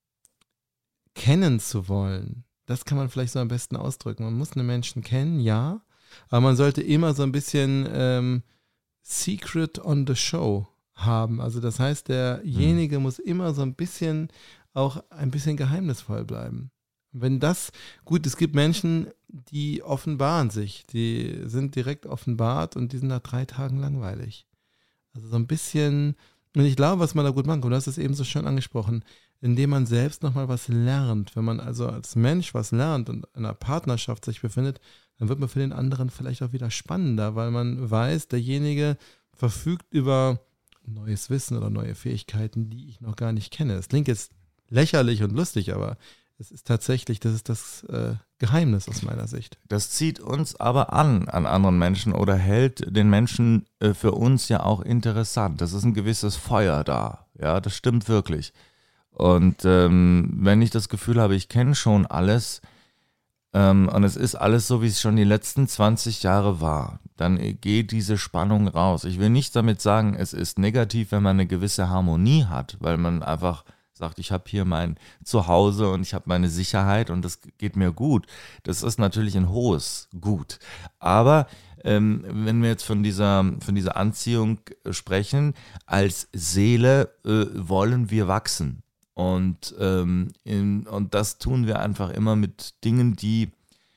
kennen zu wollen. Das kann man vielleicht so am besten ausdrücken. Man muss einen Menschen kennen, ja, aber man sollte immer so ein bisschen ähm, Secret on the Show haben. Also das heißt, derjenige mhm. muss immer so ein bisschen auch ein bisschen geheimnisvoll bleiben. Wenn das, gut, es gibt Menschen, die offenbaren sich, die sind direkt offenbart und die sind nach drei Tagen langweilig. Also so ein bisschen, und ich glaube, was man da gut machen kann, du hast es eben so schön angesprochen, indem man selbst nochmal was lernt. Wenn man also als Mensch was lernt und in einer Partnerschaft sich befindet, dann wird man für den anderen vielleicht auch wieder spannender, weil man weiß, derjenige verfügt über neues Wissen oder neue Fähigkeiten, die ich noch gar nicht kenne. Es klingt jetzt lächerlich und lustig, aber es ist tatsächlich, das ist das äh, Geheimnis aus meiner Sicht. Das zieht uns aber an, an anderen Menschen, oder hält den Menschen äh, für uns ja auch interessant. Das ist ein gewisses Feuer da. Ja, das stimmt wirklich. Und ähm, wenn ich das Gefühl habe, ich kenne schon alles, ähm, und es ist alles so, wie es schon die letzten zwanzig Jahre war, dann geht diese Spannung raus. Ich will nicht damit sagen, es ist negativ, wenn man eine gewisse Harmonie hat, weil man einfach sagt, ich habe hier mein Zuhause und ich habe meine Sicherheit und das geht mir gut. Das ist natürlich ein hohes Gut. Aber ähm, wenn wir jetzt von dieser, von dieser Anziehung sprechen, als Seele äh, wollen wir wachsen. Und, ähm, in, und das tun wir einfach immer mit Dingen, die,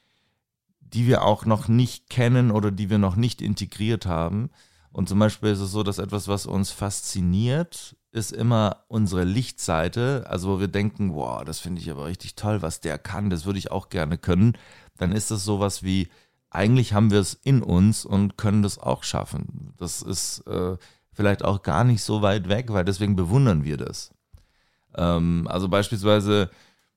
die wir auch noch nicht kennen oder die wir noch nicht integriert haben. Und zum Beispiel ist es so, dass etwas, was uns fasziniert, ist immer unsere Lichtseite, also wo wir denken, wow, das finde ich aber richtig toll, was der kann, das würde ich auch gerne können. Dann ist es sowas wie, eigentlich haben wir es in uns und können das auch schaffen. Das ist äh, vielleicht auch gar nicht so weit weg, weil deswegen bewundern wir das. Ähm, also beispielsweise,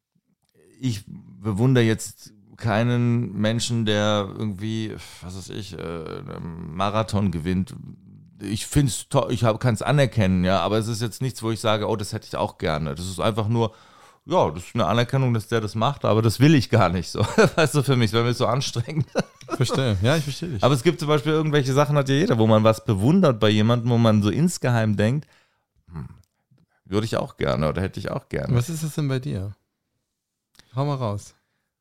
ich bewundere jetzt keinen Menschen, der irgendwie, was weiß ich, äh, einen Marathon gewinnt. Ich finde es toll, ich kann es anerkennen, ja, aber es ist jetzt nichts, wo ich sage, oh, das hätte ich auch gerne. Das ist einfach nur, ja, das ist eine Anerkennung, dass der das macht, aber das will ich gar nicht so. Weißt du, für mich, das wäre mir so anstrengend. Verstehe, ja, ich verstehe dich. Aber es gibt zum Beispiel irgendwelche Sachen, hat ja jeder, wo man was bewundert bei jemandem, wo man so insgeheim denkt, hm, würde ich auch gerne oder hätte ich auch gerne. Was ist das denn bei dir? Hau mal raus.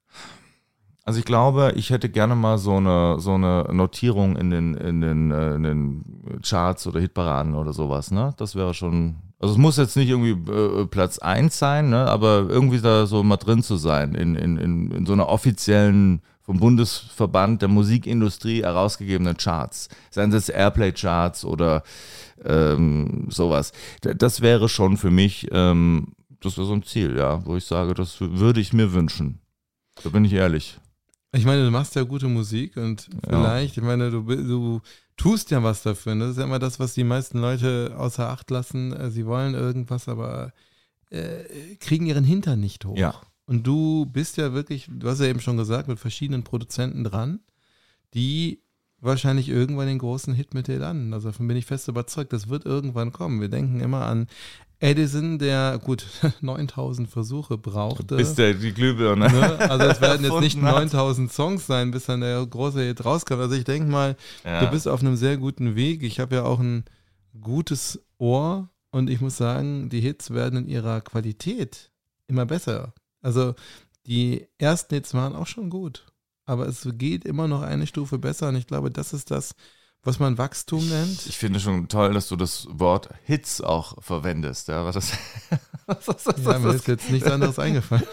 Also ich glaube, ich hätte gerne mal so eine, so eine Notierung in den, in, den, äh, in den Charts oder Hitparaden oder sowas, ne? Das wäre schon, also es muss jetzt nicht irgendwie äh, Platz eins sein, ne? Aber irgendwie da so mal drin zu sein, in, in, in, in so einer offiziellen, vom Bundesverband der Musikindustrie herausgegebenen Charts. Seien es Airplay-Charts oder ähm, sowas. Das wäre schon für mich, ähm, das wäre so ein Ziel, ja, wo ich sage, das würde ich mir wünschen. Da bin ich ehrlich. Ich meine, du machst ja gute Musik und vielleicht, ja. ich meine, du, du tust ja was dafür. Das ist ja immer das, was die meisten Leute außer Acht lassen. Sie wollen irgendwas, aber äh, kriegen ihren Hintern nicht hoch. Ja. Und du bist ja wirklich, du hast ja eben schon gesagt, mit verschiedenen Produzenten dran, die wahrscheinlich irgendwann den großen Hit mit dir landen. Also davon bin ich fest überzeugt, das wird irgendwann kommen. Wir denken immer an Edison, der gut neuntausend Versuche brauchte. Bis der die Glühbirne. Ne? Also es werden jetzt nicht neuntausend Songs sein, bis dann der große Hit rauskommt. Also ich denke mal, ja. Du bist auf einem sehr guten Weg. Ich habe ja auch ein gutes Ohr und ich muss sagen, die Hits werden in ihrer Qualität immer besser. Also die ersten Hits waren auch schon gut, aber es geht immer noch eine Stufe besser und ich glaube, das ist das, was man Wachstum nennt. Ich finde schon toll, dass du das Wort Hits auch verwendest. Ja, was das, was das, was ja, mir ist jetzt nichts anderes eingefallen.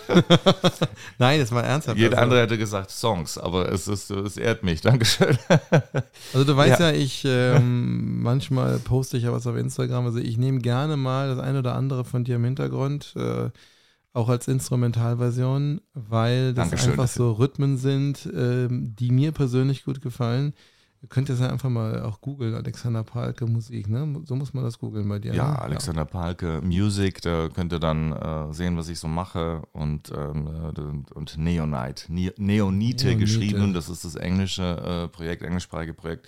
Nein, das war ernsthaft. Jeder also, andere hätte gesagt Songs, aber es, ist, es ehrt mich. Dankeschön. Also du weißt ja, ja ich ähm, manchmal poste ich ja was auf Instagram. Also ich nehme gerne mal das eine oder andere von dir im Hintergrund, äh, auch als Instrumentalversion, weil das Dankeschön einfach dafür. so Rhythmen sind, ähm, die mir persönlich gut gefallen. Ihr könnt das ja einfach mal auch googeln, Alexander Pahlke Musik, ne? So muss man das googeln bei dir. Ja, ne? Alexander ja. Pahlke Music, da könnt ihr dann äh, sehen, was ich so mache und, ähm, und, und Neonite, ne- Neonite, Neonite geschrieben, das ist das englische äh, Projekt, englischsprachige Projekt.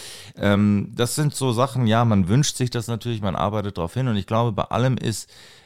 Ähm, das sind so Sachen, ja, man wünscht sich das natürlich, man arbeitet darauf hin und ich glaube, bei allem ist,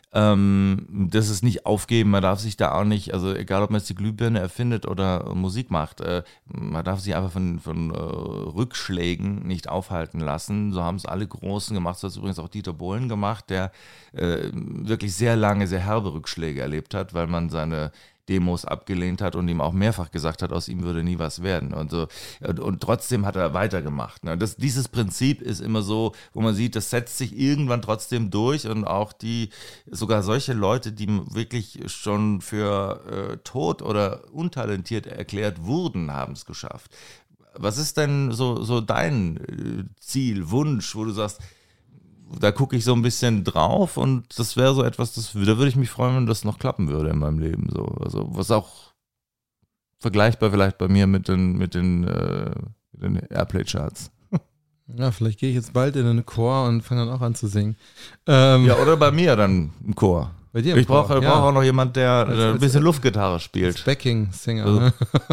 Ähm, das ist nicht aufgeben, man darf sich da auch nicht, also egal ob man jetzt die Glühbirne erfindet oder Musik macht, äh, man darf sich einfach von, von äh, Rückschlägen nicht aufhalten lassen. So haben es alle Großen gemacht, so hat es übrigens auch Dieter Bohlen gemacht, der äh, wirklich sehr lange, sehr herbe Rückschläge erlebt hat, weil man seine Demos abgelehnt hat und ihm auch mehrfach gesagt hat, aus ihm würde nie was werden. Und, so, und, und trotzdem hat er weitergemacht. Ne? Das, dieses Prinzip ist immer so, wo man sieht, das setzt sich irgendwann trotzdem durch und auch die, sogar solche Leute, die wirklich schon für äh, tot oder untalentiert erklärt wurden, haben es geschafft. Was ist denn so, so dein äh, Ziel, Wunsch, wo du sagst, da gucke ich so ein bisschen drauf und das wäre so etwas, das, da würde ich mich freuen, wenn das noch klappen würde in meinem Leben. So. Also was auch vergleichbar vielleicht bei mir mit den, mit den, äh, mit den Airplay-Charts. Ja, vielleicht gehe ich jetzt bald in einen Chor und fange dann auch an zu singen. Ähm, ja, oder bei mir dann im Chor. Bei dir im ich brauche ja. brauch auch noch jemand, der als, ein bisschen als, Luftgitarre spielt. Als Backing-Singer. Also, ne?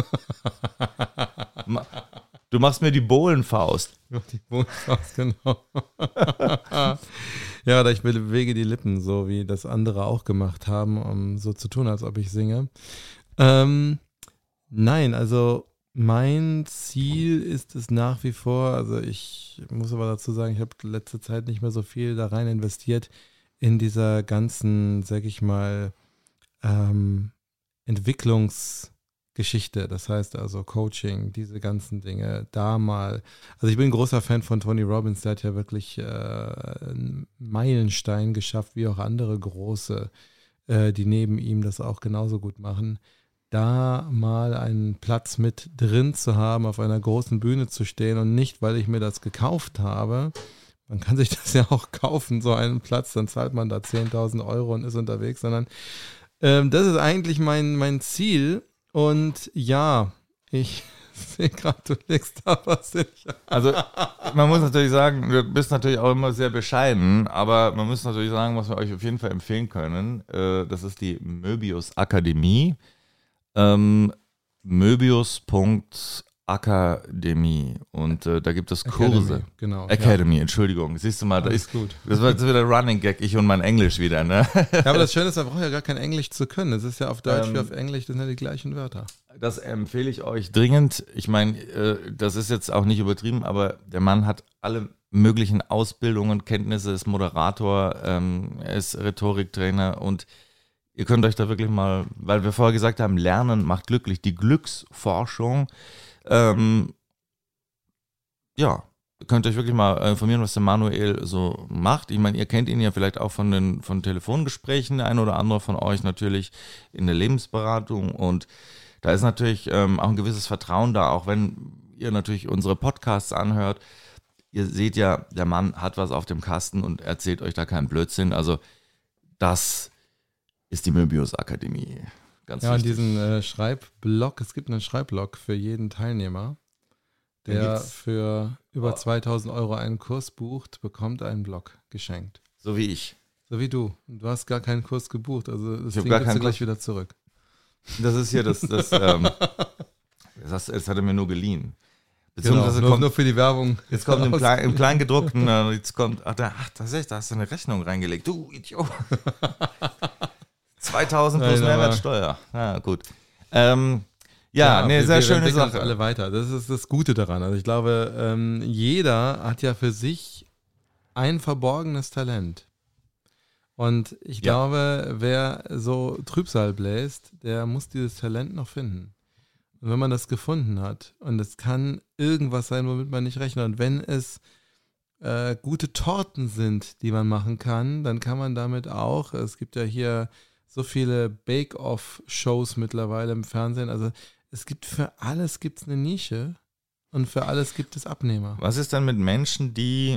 Du machst mir die Bohlenfaust. Die Bohlenfaust, genau. Ja, oder ich bewege die Lippen, so wie das andere auch gemacht haben, um so zu tun, als ob ich singe. Ähm, Nein, also mein Ziel ist es nach wie vor, also ich muss aber dazu sagen, ich habe letzte Zeit nicht mehr so viel da rein investiert in dieser ganzen, sag ich mal, ähm, Entwicklungsgeschichte. Das heißt also Coaching, diese ganzen Dinge, da mal. Also ich bin ein großer Fan von Tony Robbins, der hat ja wirklich äh, einen Meilenstein geschafft, wie auch andere große, äh, die neben ihm das auch genauso gut machen. Da mal einen Platz mit drin zu haben, auf einer großen Bühne zu stehen und nicht, weil ich mir das gekauft habe. Man kann sich das ja auch kaufen, so einen Platz, dann zahlt man da zehntausend Euro und ist unterwegs, sondern ähm, das ist eigentlich mein, mein Ziel. Und ja, ich sehe gerade, du legst da was hin. Also man muss natürlich sagen, du bist natürlich auch immer sehr bescheiden, aber man muss natürlich sagen, was wir euch auf jeden Fall empfehlen können, äh, das ist die Möbius Akademie. Ähm, Möbius Punkt Akademie und äh, da gibt es Kurse. Academy, genau. Academy, ja. Entschuldigung. Siehst du mal, da ist, gut. Das war jetzt wieder Running Gag, ich und mein Englisch wieder, ne? Ja, aber das Schöne ist, man braucht ja gar kein Englisch zu können. Es ist ja auf Deutsch ähm, wie auf Englisch, das sind ja die gleichen Wörter. Das empfehle ich euch dringend. Ich meine, äh, das ist jetzt auch nicht übertrieben, aber der Mann hat alle möglichen Ausbildungen, Kenntnisse, ist Moderator, ähm, er ist Rhetoriktrainer und ihr könnt euch da wirklich mal, weil wir vorher gesagt haben, Lernen macht glücklich, die Glücksforschung, ähm, ja, könnt ihr euch wirklich mal informieren, was der Manuel so macht. Ich meine, ihr kennt ihn ja vielleicht auch von den von Telefongesprächen, der ein oder andere von euch natürlich in der Lebensberatung und da ist natürlich ähm, auch ein gewisses Vertrauen da, auch wenn ihr natürlich unsere Podcasts anhört. Ihr seht ja, der Mann hat was auf dem Kasten und erzählt euch da keinen Blödsinn, also das ist die Möbius Akademie. Ganz ja, wichtig. und diesen äh, Schreibblock, es gibt einen Schreibblock für jeden Teilnehmer, der für über zweitausend Euro einen Kurs bucht, bekommt einen Block geschenkt. So wie ich. So wie du. Und du hast gar keinen Kurs gebucht, also das Ich Ding gar gibst du keinen gleich Kurs. wieder zurück. Das ist hier das, das, ähm, das, hast, das hat er mir nur geliehen. Genau, Beziehungsweise nur, kommt, nur für die Werbung. jetzt kommt im, Klein, im Kleingedruckten, äh, jetzt kommt, ach, da, ach tatsächlich, da hast du eine Rechnung reingelegt. Du Idiot. zweitausend plus Nein, aber- Mehrwertsteuer. Na gut. Ähm, ja, nee, wir, sehr wir schöne entwickeln uns Sache. alle weiter. Das ist das Gute daran. Also ich glaube, ähm, jeder hat ja für sich ein verborgenes Talent. Und ich Ja. glaube, wer so Trübsal bläst, der muss dieses Talent noch finden. Und wenn man das gefunden hat, und es kann irgendwas sein, womit man nicht rechnet, und wenn es äh, gute Torten sind, die man machen kann, dann kann man damit auch, es gibt ja hier so viele Bake-Off-Shows mittlerweile im Fernsehen, also es gibt für alles gibt's eine Nische und für alles gibt es Abnehmer. Was ist denn mit Menschen, die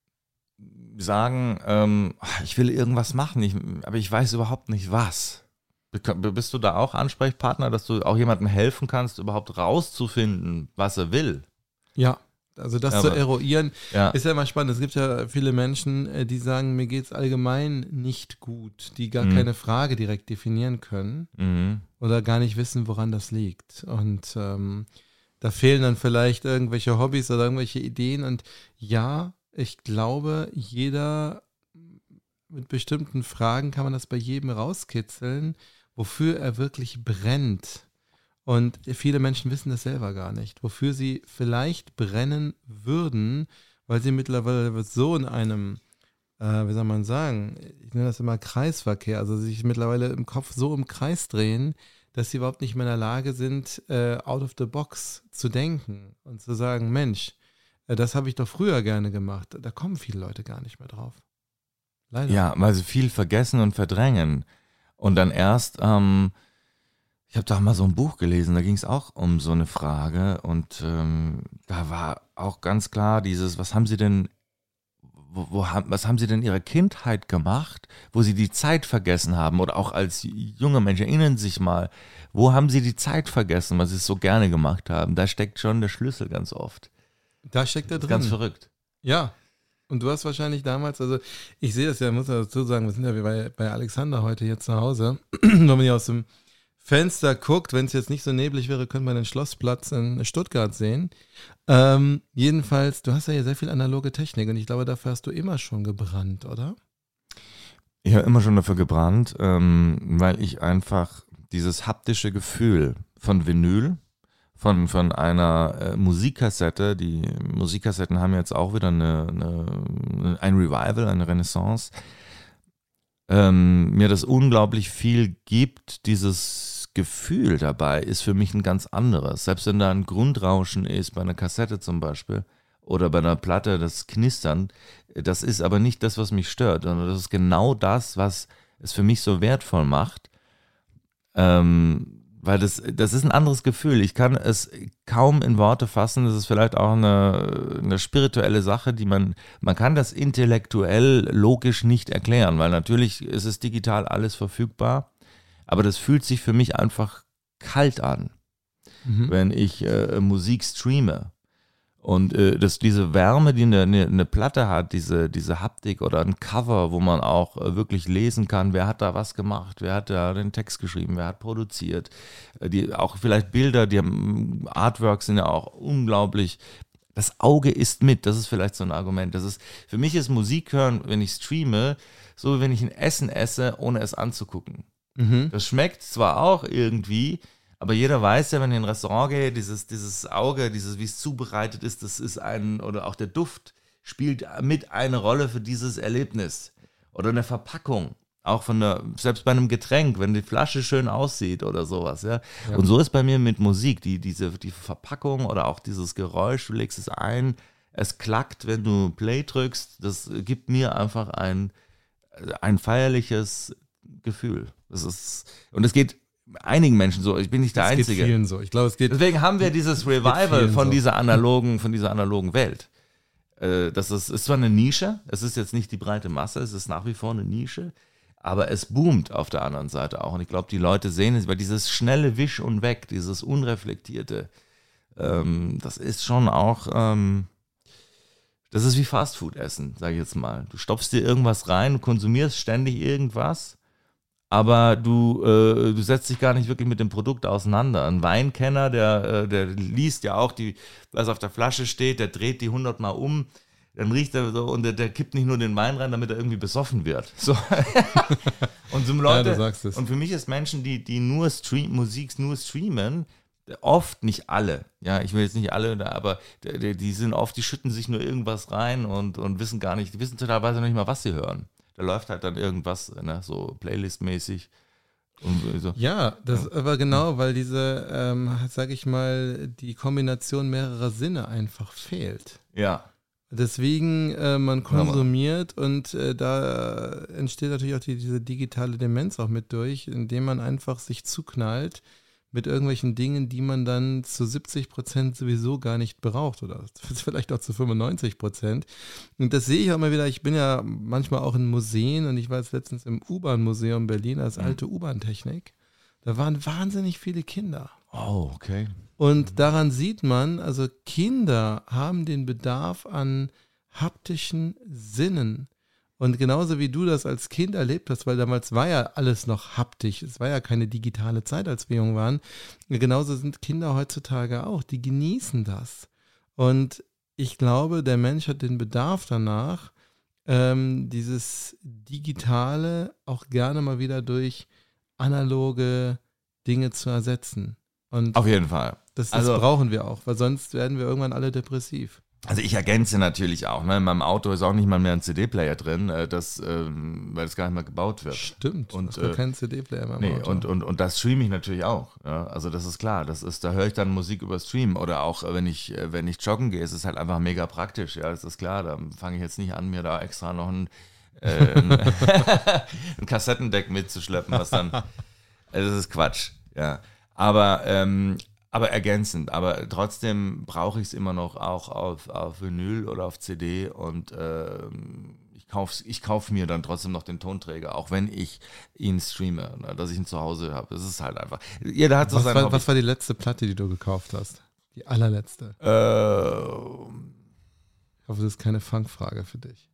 sagen, ähm, ich will irgendwas machen, ich, aber ich weiß überhaupt nicht was? Bist du da auch Ansprechpartner, dass du auch jemandem helfen kannst, überhaupt rauszufinden, was er will? Ja, also das Aber- zu eruieren, Ja. ist ja immer spannend. Es gibt ja viele Menschen, äh, die sagen, mir geht's allgemein nicht gut, die gar Mhm. keine Frage direkt definieren können Mhm. oder gar nicht wissen, woran das liegt. Und ähm, da fehlen dann vielleicht irgendwelche Hobbys oder irgendwelche Ideen. Und ja, ich glaube, jeder mit bestimmten Fragen kann man das bei jedem rauskitzeln, wofür er wirklich brennt. Und viele Menschen wissen das selber gar nicht, wofür sie vielleicht brennen würden, weil sie mittlerweile so in einem, äh, wie soll man sagen, ich nenne das immer Kreisverkehr, also sich mittlerweile im Kopf so im Kreis drehen, dass sie überhaupt nicht mehr in der Lage sind, äh, out of the box zu denken und zu sagen, Mensch, äh, das habe ich doch früher gerne gemacht. Da kommen viele Leute gar nicht mehr drauf. Leider. Ja, weil sie viel vergessen und verdrängen. Und dann erst, ähm, ich habe da mal so ein Buch gelesen, da ging es auch um so eine Frage und ähm, da war auch ganz klar dieses, was haben sie denn, wo, wo haben, was haben sie denn in ihrer Kindheit gemacht, wo sie die Zeit vergessen haben oder auch als junge Menschen, erinnern Sie sich mal, wo haben sie die Zeit vergessen, was sie so gerne gemacht haben? Da steckt schon der Schlüssel ganz oft. Da steckt er drin. Ganz verrückt. Ja. Und du hast wahrscheinlich damals, also ich sehe das ja, muss man dazu sagen, wir sind ja wie bei, bei Alexander heute hier zu Hause. Wenn man hier aus dem Fenster guckt, wenn es jetzt nicht so neblig wäre, könnte man den Schlossplatz in Stuttgart sehen. Ähm, jedenfalls, du hast ja hier sehr viel analoge Technik und ich glaube, dafür hast du immer schon gebrannt, oder? Ich habe immer schon dafür gebrannt, ähm, weil ich einfach dieses haptische Gefühl von Vinyl, von, von einer äh, Musikkassette. Die Musikkassetten haben jetzt auch wieder eine, eine, ein Revival, eine Renaissance. Ähm, mir das unglaublich viel gibt, dieses Gefühl dabei ist für mich ein ganz anderes. Selbst wenn da ein Grundrauschen ist, bei einer Kassette zum Beispiel, oder bei einer Platte, das Knistern, das ist aber nicht das, was mich stört, sondern das ist genau das, was es für mich so wertvoll macht. Ähm, weil das, das ist ein anderes Gefühl. Ich kann es kaum in Worte fassen. Das ist vielleicht auch eine, eine spirituelle Sache, die man, man kann das intellektuell, logisch nicht erklären, weil natürlich ist es digital alles verfügbar, aber das fühlt sich für mich einfach kalt an, mhm. wenn ich äh, Musik streame. Und äh, das, diese Wärme, die eine, eine, eine Platte hat, diese, diese Haptik oder ein Cover, wo man auch äh, wirklich lesen kann, wer hat da was gemacht, wer hat da den Text geschrieben, wer hat produziert. Äh, die, auch vielleicht Bilder, die haben, Artworks sind ja auch unglaublich. Das Auge ist mit, das ist vielleicht so ein Argument. Das ist, für mich ist Musik hören, wenn ich streame, so wie wenn ich ein Essen esse, ohne es anzugucken. Mhm. Das schmeckt zwar auch irgendwie, aber jeder weiß ja, wenn ich in ein Restaurant gehe, dieses, dieses Auge, dieses, wie es zubereitet ist, das ist ein, oder auch der Duft spielt mit eine Rolle für dieses Erlebnis. Oder eine Verpackung, auch von der, selbst bei einem Getränk, wenn die Flasche schön aussieht oder sowas, ja. ja. Und so ist bei mir mit Musik, die, diese, die Verpackung oder auch dieses Geräusch, du legst es ein, es klackt, wenn du Play drückst, das gibt mir einfach ein, ein feierliches Gefühl. Das ist, und es geht einigen Menschen so, ich bin nicht der es Einzige. Geht vielen so. Ich glaube, es geht. Deswegen haben wir dieses Revival von so. dieser analogen, von dieser analogen Welt. Äh, das ist, ist zwar eine Nische, es ist jetzt nicht die breite Masse, es ist nach wie vor eine Nische, aber es boomt auf der anderen Seite auch. Und ich glaube, die Leute sehen es, weil dieses schnelle Wisch und Weg, dieses Unreflektierte, ähm, das ist schon auch, ähm, das ist wie Fastfood essen, sage ich jetzt mal. Du stopfst dir irgendwas rein, du konsumierst ständig irgendwas, aber du, äh, du setzt dich gar nicht wirklich mit dem Produkt auseinander. Ein Weinkenner, der, äh, der liest ja auch, die, was auf der Flasche steht, der dreht die hundertmal um, dann riecht er so und der, der kippt nicht nur den Wein rein, damit er irgendwie besoffen wird. So. Und so Leute, ja, du sagst es. Und für mich ist Menschen, die, die nur Stream, Musik nur streamen, oft, nicht alle, ja, ich will jetzt nicht alle, aber die, die sind oft, die schütten sich nur irgendwas rein und, und wissen gar nicht, die wissen teilweise noch nicht mal, was sie hören. Da läuft halt dann irgendwas, ne, so Playlist-mäßig. Und so. Ja, das ja. aber genau, weil diese, ähm, sag ich mal, die Kombination mehrerer Sinne einfach fehlt. Ja. Deswegen, äh, man konsumiert ja, und äh, da entsteht natürlich auch die, diese digitale Demenz auch mit durch, indem man einfach sich zuknallt mit irgendwelchen Dingen, die man dann zu siebzig Prozent sowieso gar nicht braucht oder vielleicht auch zu fünfundneunzig Prozent. Und das sehe ich auch immer wieder. Ich bin ja manchmal auch in Museen und ich war jetzt letztens im U-Bahn-Museum Berlin, als alte mhm. U-Bahn-Technik. Da waren wahnsinnig viele Kinder. Oh, okay. Und daran sieht man, also Kinder haben den Bedarf an haptischen Sinnen. Und genauso wie du das als Kind erlebt hast, weil damals war ja alles noch haptisch, es war ja keine digitale Zeit, als wir jung waren, genauso sind Kinder heutzutage auch, die genießen das. Und ich glaube, der Mensch hat den Bedarf danach, ähm, dieses Digitale auch gerne mal wieder durch analoge Dinge zu ersetzen. Und auf jeden Fall. Das, das also, brauchen wir auch, weil sonst werden wir irgendwann alle depressiv. Also ich ergänze natürlich auch, ne? In meinem Auto ist auch nicht mal mehr ein C D-Player drin, das, ähm, weil es gar nicht mehr gebaut wird. Stimmt, und du hast äh, keinen C D-Player mehr im nee, Auto. Und, und, und das streame ich natürlich auch. Ja? Also das ist klar, das ist, da höre ich dann Musik über Stream oder auch wenn ich, wenn ich joggen gehe, ist es halt einfach mega praktisch. Ja, das ist klar, da fange ich jetzt nicht an, mir da extra noch ein, äh, ein, ein Kassettendeck mitzuschleppen, was dann, also das ist Quatsch. Ja, aber ähm, Aber ergänzend, aber trotzdem brauche ich es immer noch auch auf, auf Vinyl oder auf C D und äh, ich kaufe ich kauf mir dann trotzdem noch den Tonträger, auch wenn ich ihn streame, ne, dass ich ihn zu Hause habe. Das ist halt einfach. Jeder hat so was, sein war, Hobby. Was war die letzte Platte, die du gekauft hast? Die allerletzte? Äh, ich hoffe, das ist keine Fangfrage für dich.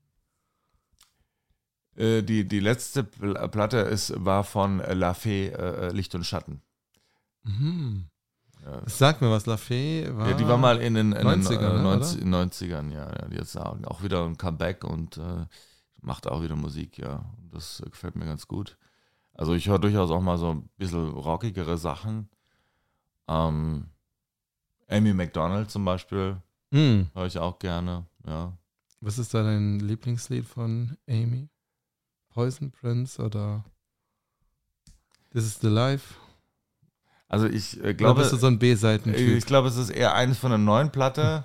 Äh, die, die letzte Platte ist, war von La Fee, äh, Licht und Schatten. Mhm. Ja. Sag mir was, La Fee war. Ja, die war mal in den, in neunzigern, den äh, ne, neunzig, neunzigern, ja, ja. Die jetzt auch wieder ein Comeback und äh, macht auch wieder Musik, ja. Das gefällt mir ganz gut. Also ich höre durchaus auch mal so ein bisschen rockigere Sachen. Ähm, Amy Macdonald zum Beispiel, Mm. höre ich auch gerne, ja. Was ist da dein Lieblingslied von Amy? Poison Prince oder This is the Life? Also ich äh, Oder glaube, bist du so ein B-Seiten-Typ? ich glaube, es ist eher eines von der neuen Platte,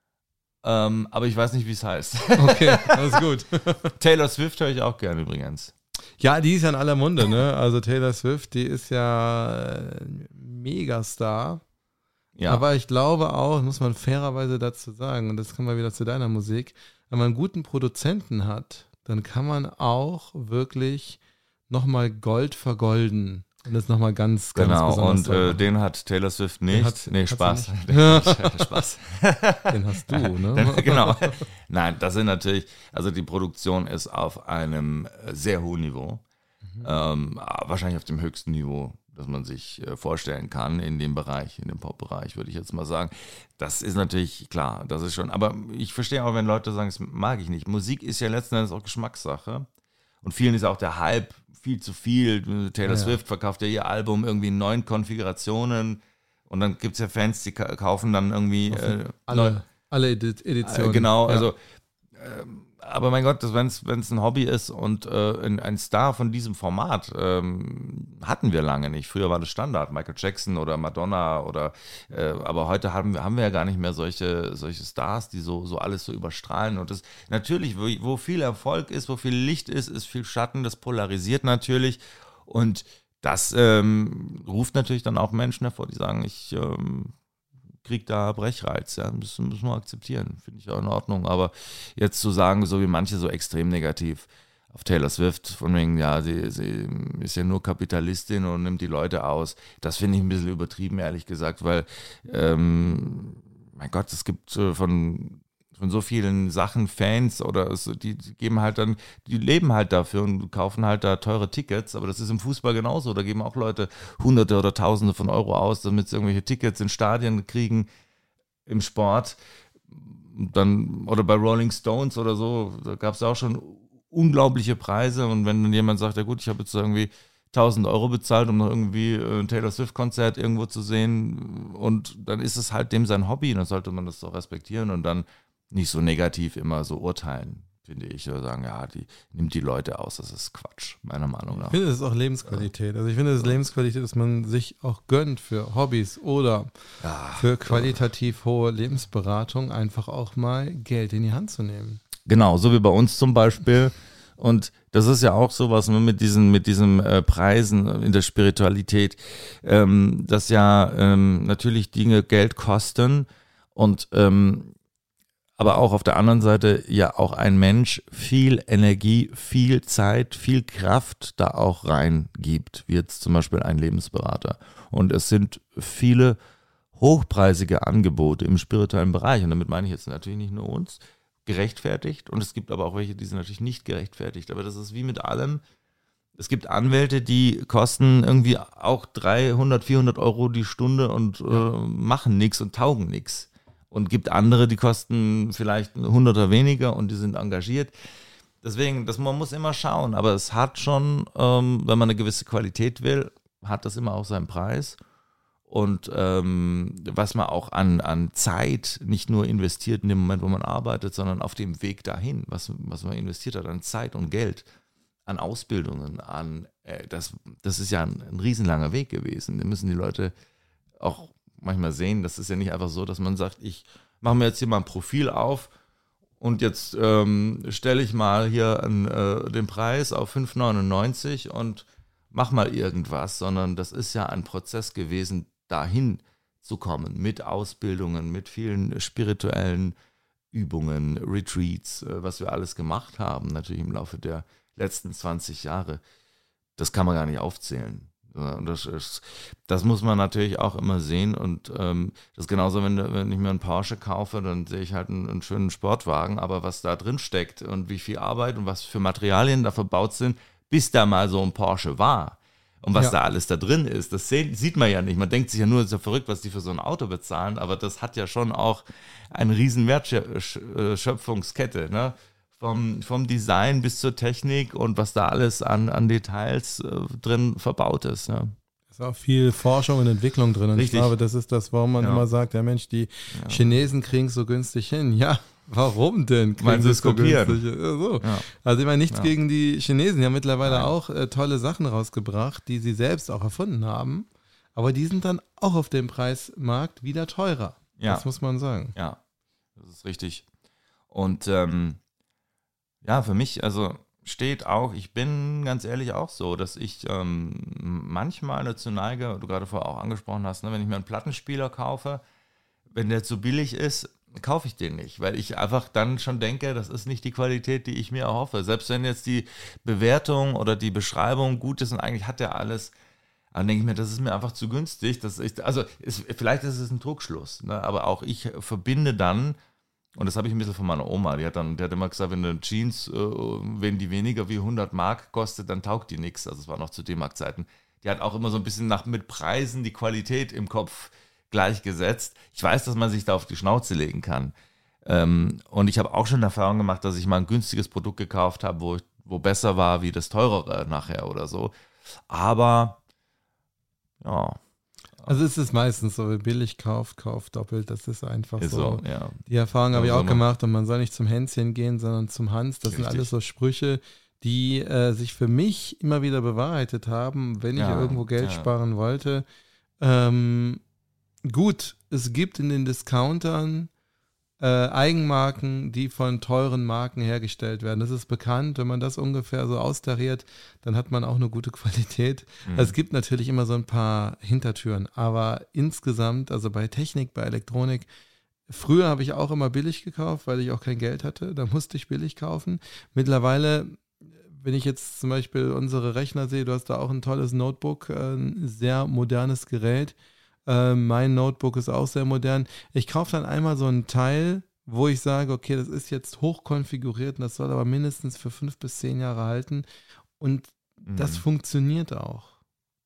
ähm, aber ich weiß nicht, wie es heißt. Okay, alles gut. Taylor Swift höre ich auch gerne übrigens. Ja, die ist ja in aller Munde, ne? Also Taylor Swift, die ist ja äh, Megastar. Ja, Aber ich glaube auch, muss man fairerweise dazu sagen, und das kommen wir wieder zu deiner Musik, wenn man einen guten Produzenten hat, dann kann man auch wirklich nochmal Gold vergolden. Und das nochmal ganz, ganz genau. besonders Und toll äh, machen. den hat Taylor Swift nicht. hat- nee, hat sie Spaß. nicht. Den hat nicht. Spaß. Den hast du, ne? Dann- genau. Nein, das sind natürlich, also die Produktion ist auf einem äh, sehr hohen Niveau. Mhm. Ähm, wahrscheinlich auf dem höchsten Niveau, das man sich äh, vorstellen kann in dem Bereich, in dem Pop-Bereich, würde ich jetzt mal sagen. Das ist natürlich klar, das ist schon, aber ich verstehe auch, wenn Leute sagen, das mag ich nicht. Musik ist ja letzten Endes auch Geschmackssache. Und vielen ist auch der Hype viel zu viel. Taylor Ja, ja. Swift verkauft ja ihr Album irgendwie in neun Konfigurationen. Und dann gibt es ja Fans, die ka- kaufen dann irgendwie äh, alle, alle Edi- Editionen. äh, genau, Ja. also ähm, aber mein Gott, wenn es ein Hobby ist und äh, ein, ein Star von diesem Format ähm, hatten wir lange nicht. Früher war das Standard, Michael Jackson oder Madonna oder äh, aber heute haben wir, haben wir ja gar nicht mehr solche, solche Stars, die so, so alles so überstrahlen. Und das natürlich, wo, wo viel Erfolg ist, wo viel Licht ist, ist viel Schatten, das polarisiert natürlich. Und das ähm, ruft natürlich dann auch Menschen hervor, die sagen, ich ähm, krieg da Brechreiz, ja, das müssen wir akzeptieren, finde ich auch in Ordnung, aber jetzt zu sagen, so wie manche so extrem negativ auf Taylor Swift, von wegen, ja, sie, sie ist ja nur Kapitalistin und nimmt die Leute aus, das finde ich ein bisschen übertrieben, ehrlich gesagt, weil, ähm, mein Gott, es gibt äh, von von so vielen Sachen Fans oder so, die, die geben halt dann, die leben halt dafür und kaufen halt da teure Tickets, aber das ist im Fußball genauso, da geben auch Leute Hunderte oder Tausende von Euro aus, damit sie irgendwelche Tickets in Stadien kriegen im Sport, dann oder bei Rolling Stones oder so, da gab es auch schon unglaubliche Preise und wenn dann jemand sagt, ja gut, ich habe jetzt irgendwie tausend Euro bezahlt, um noch irgendwie ein Taylor Swift-Konzert irgendwo zu sehen und dann ist es halt dem sein Hobby, dann sollte man das doch respektieren und dann nicht so negativ immer so urteilen, finde ich. Oder sagen, ja, die nimmt die Leute aus. Das ist Quatsch, meiner Meinung Ich nach. finde, das ist auch Lebensqualität. Also ich finde, das ist Lebensqualität, dass man sich auch gönnt für Hobbys oder Ja, für qualitativ hohe Lebensberatung einfach auch mal Geld in die Hand zu nehmen. genau, so wie bei uns zum Beispiel. Und das ist ja auch so was mit diesen, mit diesen äh, Preisen in der Spiritualität, ähm, dass ja ähm, natürlich Dinge Geld kosten und ähm, aber auch auf der anderen Seite ja auch ein Mensch viel Energie, viel Zeit, viel Kraft da auch reingibt, wie jetzt zum Beispiel ein Lebensberater. Und es sind viele hochpreisige Angebote im spirituellen Bereich, und damit meine ich jetzt natürlich nicht nur uns, gerechtfertigt. Und es gibt aber auch welche, die sind natürlich nicht gerechtfertigt. Aber das ist wie mit allem. Es gibt Anwälte, die kosten irgendwie auch dreihundert, vierhundert Euro die Stunde und äh, machen nichts und taugen nichts. Und gibt andere, die kosten vielleicht Hunderter weniger und die sind engagiert. Deswegen, das, man muss immer schauen. Aber es hat schon, ähm, wenn man eine gewisse Qualität will, hat das immer auch seinen Preis. Und ähm, was man auch an, an Zeit nicht nur investiert in dem Moment, wo man arbeitet, sondern auf dem Weg dahin, was, was man investiert hat an Zeit und Geld, an Ausbildungen, an äh, das, das ist ja ein, ein riesenlanger Weg gewesen. Da müssen die Leute auch manchmal sehen, das ist ja nicht einfach so, dass man sagt, ich mache mir jetzt hier mal ein Profil auf und jetzt ähm, stelle ich mal hier an, äh, den Preis auf fünf neunundneunzig und mach mal irgendwas, sondern das ist ja ein Prozess gewesen, dahin zu kommen, mit Ausbildungen, mit vielen spirituellen Übungen, Retreats, äh, was wir alles gemacht haben, natürlich im Laufe der letzten zwanzig Jahre. Das kann man gar nicht aufzählen. Und das, ist, das muss man natürlich auch immer sehen. Und ähm, das ist genauso, wenn, wenn ich mir einen Porsche kaufe, dann sehe ich halt einen, einen schönen Sportwagen, aber was da drin steckt und wie viel Arbeit und was für Materialien da verbaut sind, bis da mal so ein Porsche war und was Ja. da alles da drin ist, das sieht man ja nicht. Man denkt sich ja nur, das ist ja verrückt, was die für so ein Auto bezahlen, aber das hat ja schon auch eine riesen Wertschöpfungskette, ne? Vom, vom Design bis zur Technik und was da alles an, an Details äh, drin verbaut ist. Ne? ist auch viel Forschung und Entwicklung drin. Und Richtig. Ich glaube, das ist das, warum man ja. immer sagt, ja Mensch, die ja. Chinesen kriegen es so günstig hin. Ja, warum denn? Kriegen sie es so kopieren? So. Ja. Also ich meine, nichts ja. gegen die Chinesen. Die haben mittlerweile Nein. auch äh, tolle Sachen rausgebracht, die sie selbst auch erfunden haben. Aber die sind dann auch auf dem Preismarkt wieder teurer. Ja. Das muss man sagen. Ja, das ist richtig. Und ähm, ja, für mich, also steht auch, ich bin ganz ehrlich auch so, dass ich ähm, manchmal dazu neige, du gerade vorher auch angesprochen hast, ne, wenn ich mir einen Plattenspieler kaufe, wenn der zu billig ist, kaufe ich den nicht, weil ich einfach dann schon denke, das ist nicht die Qualität, die ich mir erhoffe. Selbst wenn jetzt die Bewertung oder die Beschreibung gut ist und eigentlich hat der alles, dann denke ich mir, das ist mir einfach zu günstig. Dass ich, also ist, vielleicht ist es ein Trugschluss, ne, aber auch ich verbinde dann, und das habe ich ein bisschen von meiner Oma, die hat dann, die hat immer gesagt, wenn eine Jeans, äh, wenn die weniger wie hundert Mark kostet, dann taugt die nichts. Also es war noch zu D-Mark-Zeiten. Die hat auch immer so ein bisschen nach, mit Preisen die Qualität im Kopf gleichgesetzt. Ich weiß, dass man sich da auf die Schnauze legen kann. Ähm, und ich habe auch schon Erfahrung gemacht, dass ich mal ein günstiges Produkt gekauft habe, wo, wo besser war wie das teurere nachher oder so. Aber, ja... Also es ist meistens so, wer billig kauft, kauft doppelt, das ist einfach ist so. so ja. Die Erfahrung habe ich auch gemacht und man soll nicht zum Hänschen gehen, sondern zum Hans. Das Richtig. Sind alles so Sprüche, die äh, sich für mich immer wieder bewahrheitet haben, wenn ja, ich irgendwo Geld ja. sparen wollte. Ähm, gut, es gibt in den Discountern äh, Eigenmarken, die von teuren Marken hergestellt werden. Das ist bekannt, wenn man das ungefähr so austariert, dann hat man auch eine gute Qualität. Mhm. Es gibt natürlich immer so ein paar Hintertüren, aber insgesamt, also bei Technik, bei Elektronik, früher habe ich auch immer billig gekauft, weil ich auch kein Geld hatte, da musste ich billig kaufen. Mittlerweile, wenn ich jetzt zum Beispiel unsere Rechner sehe, du hast da auch ein tolles Notebook, ein sehr modernes Gerät. Mein Notebook ist auch sehr modern. Ich kaufe dann einmal so ein Teil, wo ich sage, okay, das ist jetzt hoch konfiguriert und das soll aber mindestens für fünf bis zehn Jahre halten. Und mhm. das funktioniert auch.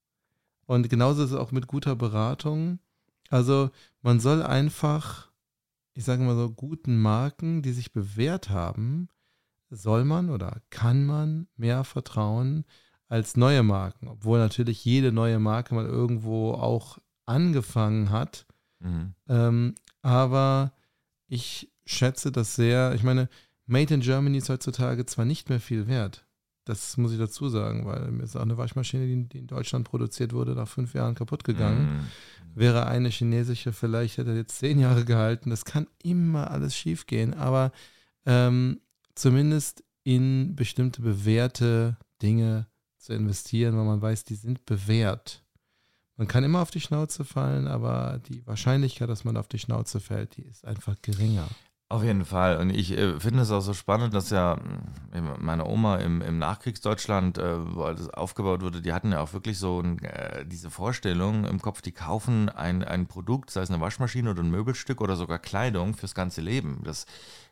Und genauso ist es auch mit guter Beratung. Also man soll einfach, ich sage mal so, guten Marken, die sich bewährt haben, soll man oder kann man mehr vertrauen als neue Marken. Obwohl natürlich jede neue Marke mal irgendwo auch angefangen hat. Mhm. Ähm, aber ich schätze das sehr. Ich meine, Made in Germany ist heutzutage zwar nicht mehr viel wert. Das muss ich dazu sagen, weil mir ist auch eine Waschmaschine, die, die in Deutschland produziert wurde, nach fünf Jahren kaputt gegangen. Mhm. Wäre eine chinesische, vielleicht hätte jetzt zehn Jahre gehalten. Das kann immer alles schief gehen, aber ähm, zumindest in bestimmte bewährte Dinge zu investieren, weil man weiß, die sind bewährt. Man kann immer auf die Schnauze fallen, aber die Wahrscheinlichkeit, dass man auf die Schnauze fällt, die ist einfach geringer. Auf jeden Fall. Und ich äh, finde es auch so spannend, dass ja meine Oma im, im Nachkriegsdeutschland, äh, wo alles aufgebaut wurde, die hatten ja auch wirklich so ein, äh, diese Vorstellung im Kopf, die kaufen ein, ein Produkt, sei es eine Waschmaschine oder ein Möbelstück oder sogar Kleidung fürs ganze Leben. Das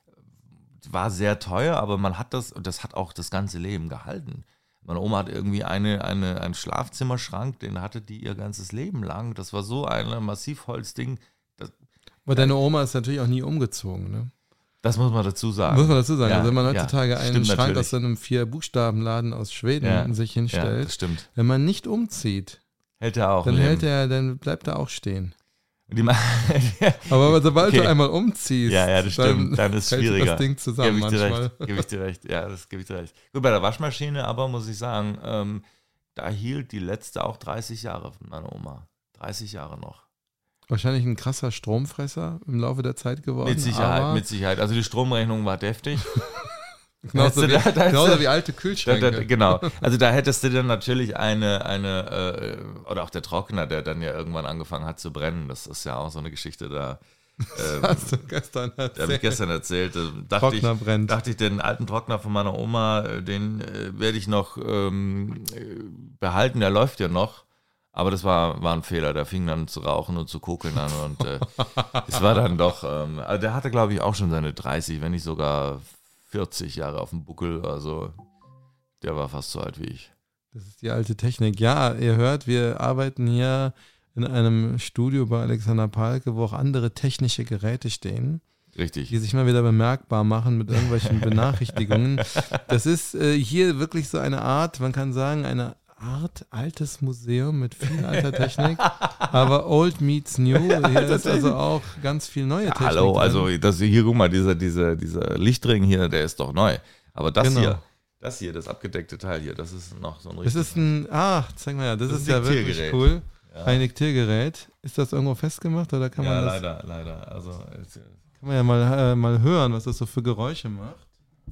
war sehr teuer, aber man hat das, das hat auch das ganze Leben gehalten. Meine Oma hat irgendwie eine, eine, einen Schlafzimmerschrank, den hatte die ihr ganzes Leben lang. Das war so ein Massivholzding. Das, Aber deine Oma ist natürlich auch nie umgezogen, ne? Das muss man dazu sagen. Muss man dazu sagen. Ja, also wenn man heutzutage ja, einen Schrank natürlich. Aus so einem Vier-Buchstaben-Laden aus Schweden ja, sich hinstellt, ja, das stimmt. Wenn man nicht umzieht, hält er auch dann hält er, dann bleibt er auch stehen. Die aber sobald okay. du einmal umziehst, ja, ja, das stimmt, dann, dann ist es schwieriger. Das Ding zusammen gebe ich manchmal. Dir recht, gebe ich dir recht. Ja, das gebe ich dir recht. Gut, bei der Waschmaschine aber muss ich sagen, ähm, da hielt die letzte auch dreißig Jahre von meiner Oma. dreißig Jahre noch. Wahrscheinlich ein krasser Stromfresser im Laufe der Zeit geworden. Mit Sicherheit, mit Sicherheit. Also die Stromrechnung war deftig. Genauso, wie, da, da genauso du, wie alte Kühlschränke. Da, da, genau. Also da hättest du dann natürlich eine, eine äh, oder auch der Trockner, der dann ja irgendwann angefangen hat zu brennen. Das ist ja auch so eine Geschichte da. Ähm, das hast du gestern erzählt. Habe ich gestern erzählt. Da dachte Trockner ich, brennt. dachte ich, den alten Trockner von meiner Oma, den äh, werde ich noch ähm, behalten. Der läuft ja noch. Aber das war, war ein Fehler. Der fing dann zu rauchen und zu kokeln an. Und äh, es war dann doch, ähm, also der hatte, glaube ich, auch schon seine dreißig, wenn nicht sogar vierzig Jahre auf dem Buckel, also der war fast so alt wie ich. Das ist die alte Technik. Ja, ihr hört, wir arbeiten hier in einem Studio bei Alexander Pahlke, wo auch andere technische Geräte stehen. Richtig. Die sich mal wieder bemerkbar machen mit irgendwelchen Benachrichtigungen. Das ist äh, hier wirklich so eine Art, man kann sagen, eine Art altes Museum mit viel alter Technik, aber old meets new. Hier ist also auch ganz viel neue ja, Technik. Hallo, drin. also das hier, guck mal, dieser, dieser, dieser Lichtring hier, der ist doch neu. Aber das Genau. hier, das hier, das abgedeckte Teil hier, das ist noch so ein Das richtig... ist ein, ach, zeig mal ja, das, Das ist ist ein ja wirklich Diktiergerät. cool. Ja. Ein Diktiergerät. Ist das irgendwo festgemacht oder kann ja, man das, leider, leider. Also, es- kann man ja mal, äh, mal hören, was das so für Geräusche macht?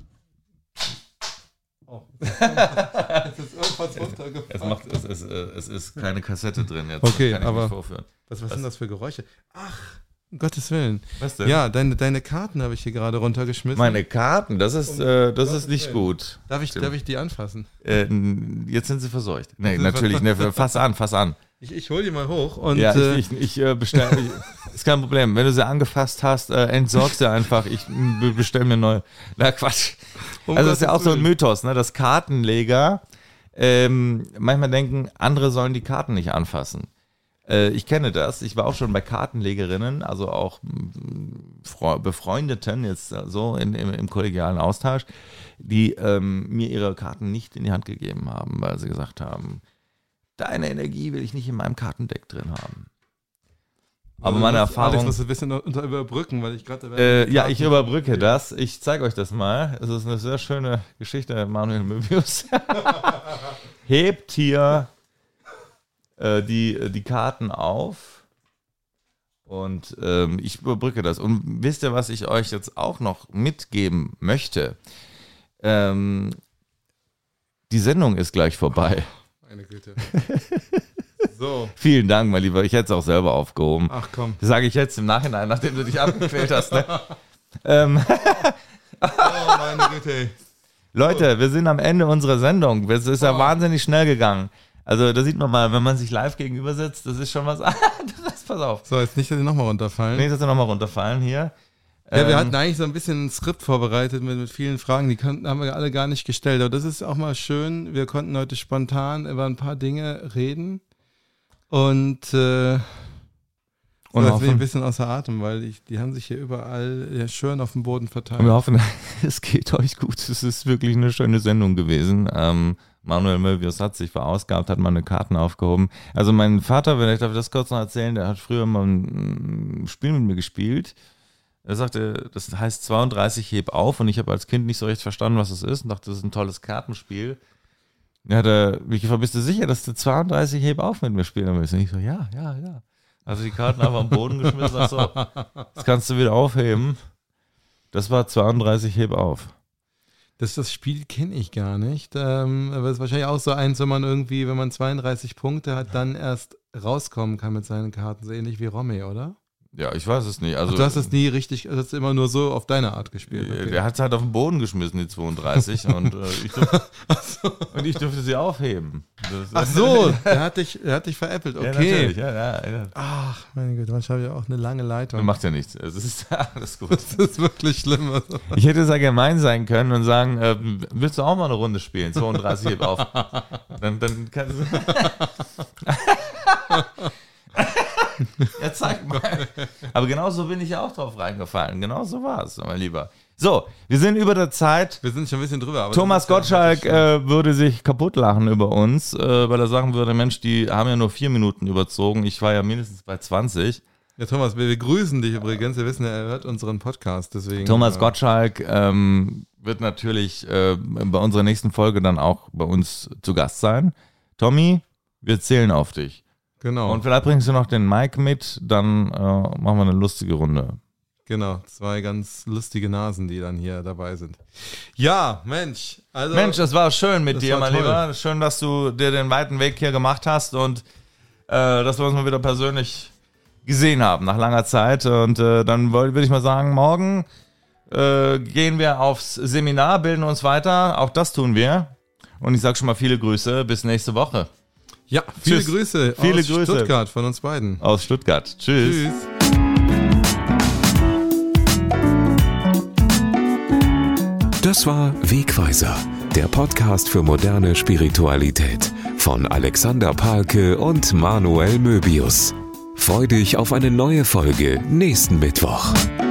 Oh. Es ist irgendwas runtergefallen. es, macht, es, ist, äh, es ist keine Kassette drin jetzt. Okay, das kann ich aber- nicht vorführen. Was, was Was? sind das für Geräusche? Ach, um Gottes Willen. Was denn? Ja, deine, deine Karten habe ich hier gerade runtergeschmissen. Meine Karten, das ist, äh, das ist nicht Willen. gut. darf, ich, darf ich die anfassen? Äh, jetzt sind sie verseucht. Nee, natürlich, ne, fass an, fass an. Ich, ich hole die mal hoch und Ja, äh, ich, ich, ich äh, bestelle, ist kein Problem. Wenn du sie angefasst hast, äh, entsorg sie einfach. Ich b- bestell mir neue. Na, Quatsch. um Also das ist ja auch Gottes so ein Willen. Mythos, ne, dass Kartenleger ähm, manchmal denken, andere sollen die Karten nicht anfassen. Äh, ich kenne das. Ich war auch schon bei Kartenlegerinnen, also auch mh, Fre- Befreundeten, jetzt äh, so in, im, im kollegialen Austausch, die ähm, mir ihre Karten nicht in die Hand gegeben haben, weil sie gesagt haben, deine Energie will ich nicht in meinem Kartendeck drin haben. Aber Also meine du musst- Erfahrung... Alex, musst du ein bisschen unter überbrücken, weil ich gerade... Äh, ja, ich überbrücke das. Ich zeige euch das mal. Es ist eine sehr schöne Geschichte, Manuel Möbius. Hebt hier äh, die, die Karten auf und ähm, ich überbrücke das. Und wisst ihr, was ich euch jetzt auch noch mitgeben möchte? Ähm, die Sendung ist gleich vorbei. Meine Güte. So, Vielen Dank, mein Lieber. Ich hätte es auch selber aufgehoben. ach komm. Das sage ich jetzt im Nachhinein, nachdem du dich abgequält hast. Ne? ähm, Oh, meine Güte. ey. Leute, wir sind am Ende unserer Sendung. Es ist ja Oh. wahnsinnig schnell gegangen. Also da sieht man mal, wenn man sich live gegenüber sitzt, das ist schon was. das, pass auf. So, jetzt nicht, dass die nochmal runterfallen. Nee, dass wir nochmal runterfallen hier. Ja, wir Ähm, hatten eigentlich so ein bisschen ein Skript vorbereitet mit, mit vielen Fragen, die konnten, haben wir alle gar nicht gestellt. Aber das ist auch mal schön. Wir konnten heute spontan über ein paar Dinge reden. Und, äh, Und und jetzt bin ich hoffen- ein bisschen außer Atem, weil ich, die haben sich hier überall ja, schön auf dem Boden verteilt. Und wir hoffen, es geht euch gut. Es ist wirklich eine schöne Sendung gewesen. Ähm, Manuel Möbius hat sich verausgabt, hat meine Karten aufgehoben. Also mein Vater, wenn ich darf das kurz noch erzählen, der hat früher mal ein Spiel mit mir gespielt. Er sagte, das heißt zweiunddreißig heb auf und ich habe als Kind nicht so recht verstanden, was es ist und dachte, das ist ein tolles Kartenspiel. Dann hat er mich gefragt, bist du sicher, dass du zweiunddreißig heb auf mit mir spielen willst? Und ich so, ja, ja, ja. Also die Karten einfach am Boden geschmissen, ach so, das kannst du wieder aufheben. Das war zweiunddreißig heb auf. Das, das Spiel kenne ich gar nicht. Ähm, aber es ist wahrscheinlich auch so eins, wenn man irgendwie, wenn man zweiunddreißig Punkte hat, dann erst rauskommen kann mit seinen Karten. So ähnlich wie Romy, oder? Ja, ich weiß es nicht. Also, Ach, du hast es nie richtig, du hast immer nur so auf deine Art gespielt. äh, Okay. Der hat es halt auf den Boden geschmissen, die zweiunddreißig. und, äh, ich durfte, und ich durfte sie aufheben. Das, Ach so, er hat dich, er hat dich veräppelt. Ja, Okay. natürlich. Ja, ja, ja. Ach, meine Güte, manchmal habe ich auch eine lange Leitung. Macht ja nichts. Es ist alles gut. Das ist wirklich schlimm. Also. Ich hätte sehr gemein sein können und sagen, äh, willst du auch mal eine Runde spielen? zweiunddreißig heb auf. Dann, dann kannst du... Ja, zeig mal. Aber genau so bin ich ja auch drauf reingefallen. Genau so war es, mein Lieber. So, wir sind über der Zeit. Wir sind schon ein bisschen drüber. Aber Thomas das ist ja Gottschalk wirklich schlimm. äh, würde sich kaputt lachen über uns, äh, weil er sagen würde, Mensch, die haben ja nur vier Minuten überzogen. Ich war ja mindestens bei zwanzig. Ja, Thomas, wir, wir grüßen dich übrigens. Wir wissen, er hört unseren Podcast. Deswegen, Thomas äh, Gottschalk ähm, wird natürlich äh, bei unserer nächsten Folge dann auch bei uns zu Gast sein. Tommy, wir zählen auf dich. Genau, Und vielleicht bringst du noch den Mike mit, dann äh, machen wir eine lustige Runde. genau. Zwei ganz lustige Nasen, die dann hier dabei sind. Ja, Mensch. Also, Mensch, das war schön mit das dir, war mein toll. Lieber. Schön, dass du dir den weiten Weg hier gemacht hast und äh, dass wir uns mal wieder persönlich gesehen haben nach langer Zeit. Und äh, dann würde ich mal sagen, morgen äh, gehen wir aufs Seminar, bilden uns weiter. Auch das tun wir. Und ich sage schon mal viele Grüße. Bis nächste Woche. ja, viele Tschüss. Grüße Viele aus Grüße. Stuttgart von uns beiden. Aus Stuttgart. Tschüss. Tschüss. Das war Wegweiser, der Podcast für moderne Spiritualität von Alexander Pahlke und Manuel Möbius. Freu dich auf eine neue Folge nächsten Mittwoch.